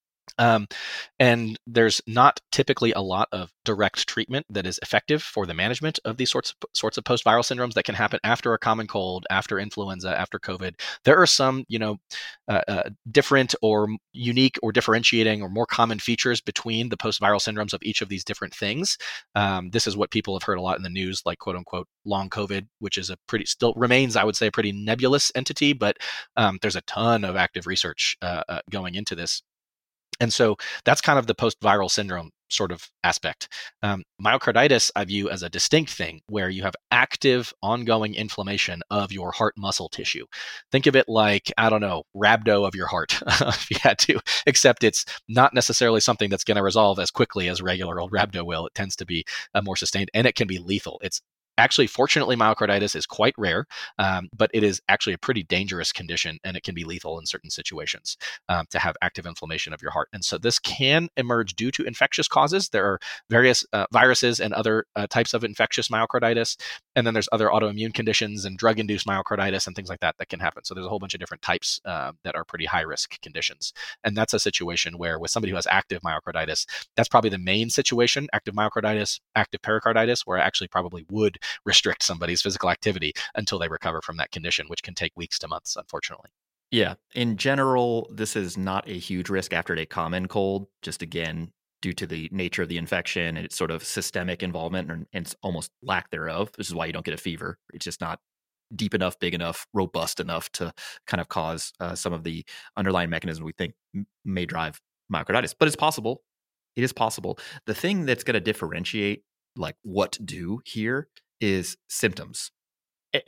And there's not typically a lot of direct treatment that is effective for the management of these sorts of post-viral syndromes that can happen after a common cold, after influenza, after COVID. There are some, different or unique or differentiating or more common features between the post-viral syndromes of each of these different things. This is what people have heard a lot in the news, like quote unquote long COVID, which is still remains, I would say, a pretty nebulous entity, but there's a ton of active research going into this. And so that's kind of the post-viral syndrome sort of aspect. Myocarditis, I view as a distinct thing where you have active, ongoing inflammation of your heart muscle tissue. Think of it like, rhabdo of your heart, if you had to, except it's not necessarily something that's going to resolve as quickly as regular old rhabdo will. It tends to be more sustained, and it can be lethal. It's Actually, fortunately, myocarditis is quite rare, but it is actually a pretty dangerous condition, and it can be lethal in certain situations to have active inflammation of your heart. And so this can emerge due to infectious causes. There are various viruses and other types of infectious myocarditis, and then there's other autoimmune conditions and drug-induced myocarditis and things like that can happen. So there's a whole bunch of different types that are pretty high-risk conditions. And that's a situation where with somebody who has active myocarditis, that's probably the main situation, active myocarditis, active pericarditis, where I actually probably would restrict somebody's physical activity until they recover from that condition, which can take weeks to months, unfortunately. Yeah. In general, this is not a huge risk after a common cold, just again, due to the nature of the infection and its sort of systemic involvement and its almost lack thereof. This is why you don't get a fever. It's just not deep enough, big enough, robust enough to kind of cause some of the underlying mechanisms we think may drive myocarditis. But it's possible. It is possible. The thing that's going to differentiate like what to do here is symptoms. It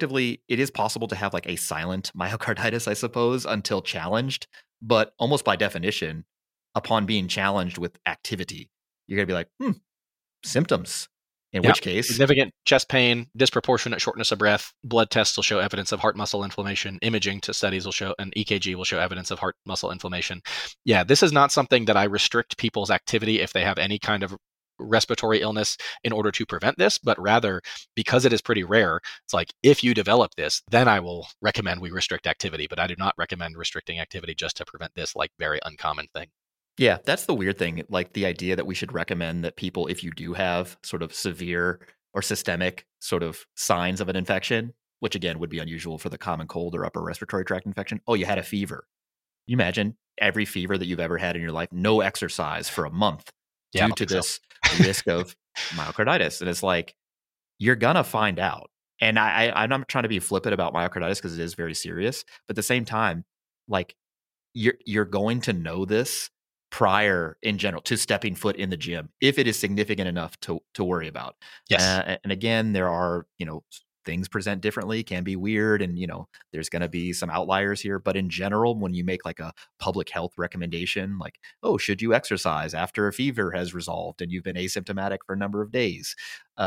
is possible to have like a silent myocarditis, I suppose, until challenged. But almost by definition, upon being challenged with activity, you're going to be like, symptoms. In which case, significant chest pain, disproportionate shortness of breath, blood tests will show evidence of heart muscle inflammation, imaging to studies will show, and EKG will show evidence of heart muscle inflammation. Yeah, this is not something that I restrict people's activity if they have any kind of respiratory illness in order to prevent this, but rather because it is pretty rare, it's like if you develop this, then I will recommend we restrict activity, but I do not recommend restricting activity just to prevent this like very uncommon thing. Yeah, that's the weird thing. Like the idea that we should recommend that people, if you do have sort of severe or systemic sort of signs of an infection, which again would be unusual for the common cold or upper respiratory tract infection. Oh, you had a fever. Can you imagine every fever that you've ever had in your life, no exercise for a month due to this risk of myocarditis. And it's like, you're going to find out. And I'm not trying to be flippant about myocarditis because it is very serious. But at the same time, like you're going to know this prior in general to stepping foot in the gym if it is significant enough to worry about. Yes. And again, there are, things present differently, can be weird. And, there's going to be some outliers here. But in general, when you make like a public health recommendation, like, oh, should you exercise after a fever has resolved and you've been asymptomatic for a number of days?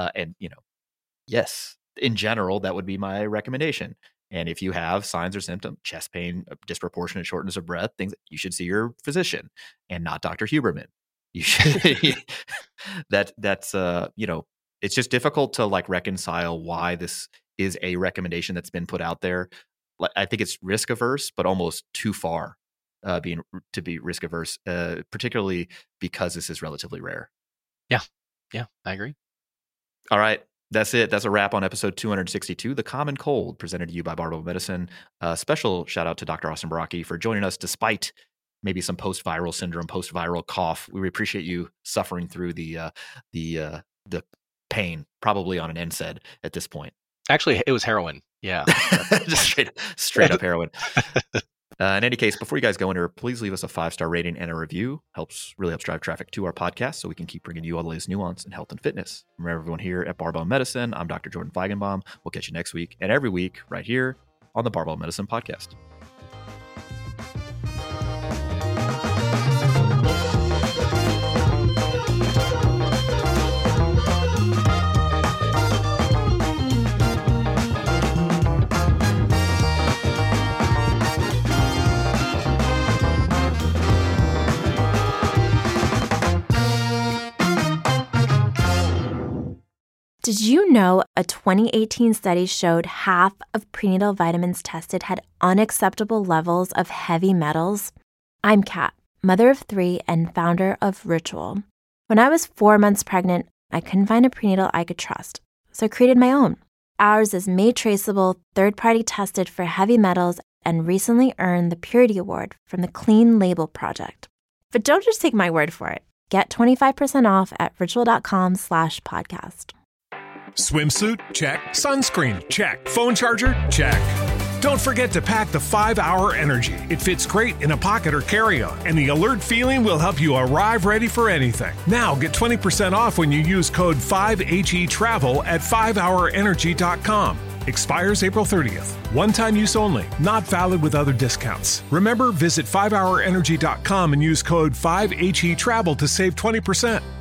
Yes, in general, that would be my recommendation. And if you have signs or symptoms, chest pain, disproportionate shortness of breath, things, you should see your physician and not Dr. Huberman. You should, that's it's just difficult to like reconcile why this is a recommendation that's been put out there. I think it's risk averse, but almost too far to be risk averse, particularly because this is relatively rare. Yeah, I agree. All right. That's it. That's a wrap on episode 262, The Common Cold, presented to you by Barbell Medicine. Special shout out to Dr. Austin Baraki for joining us despite maybe some post-viral syndrome, post-viral cough. We straight you suffering through the pain, probably on an NSAID at this point. Actually, it was heroin. Yeah. Just straight up heroin. In any case, before you guys go in here, please leave us a 5-star rating and a review. Really helps drive traffic to our podcast so we can keep bringing you all the latest nuance in health and fitness. Remember, everyone here at Barbell Medicine, I'm Dr. Jordan Feigenbaum. We'll catch you next week and every week right here on the Barbell Medicine Podcast. Did you know a 2018 study showed half of prenatal vitamins tested had unacceptable levels of heavy metals? I'm Kat, mother of 3 and founder of Ritual. When I was 4 months pregnant, I couldn't find a prenatal I could trust, so I created my own. Ours is made traceable, third-party tested for heavy metals, and recently earned the Purity Award from the Clean Label Project. But don't just take my word for it. Get 25% off at ritual.com/podcast. Swimsuit? Check. Sunscreen? Check. Phone charger? Check. Don't forget to pack the 5-Hour Energy. It fits great in a pocket or carry-on, and the alert feeling will help you arrive ready for anything. Now get 20% off when you use code 5HETRAVEL at 5hourenergy.com. Expires April 30th. One-time use only. Not valid with other discounts. Remember, visit 5hourenergy.com and use code 5HETRAVEL to save 20%.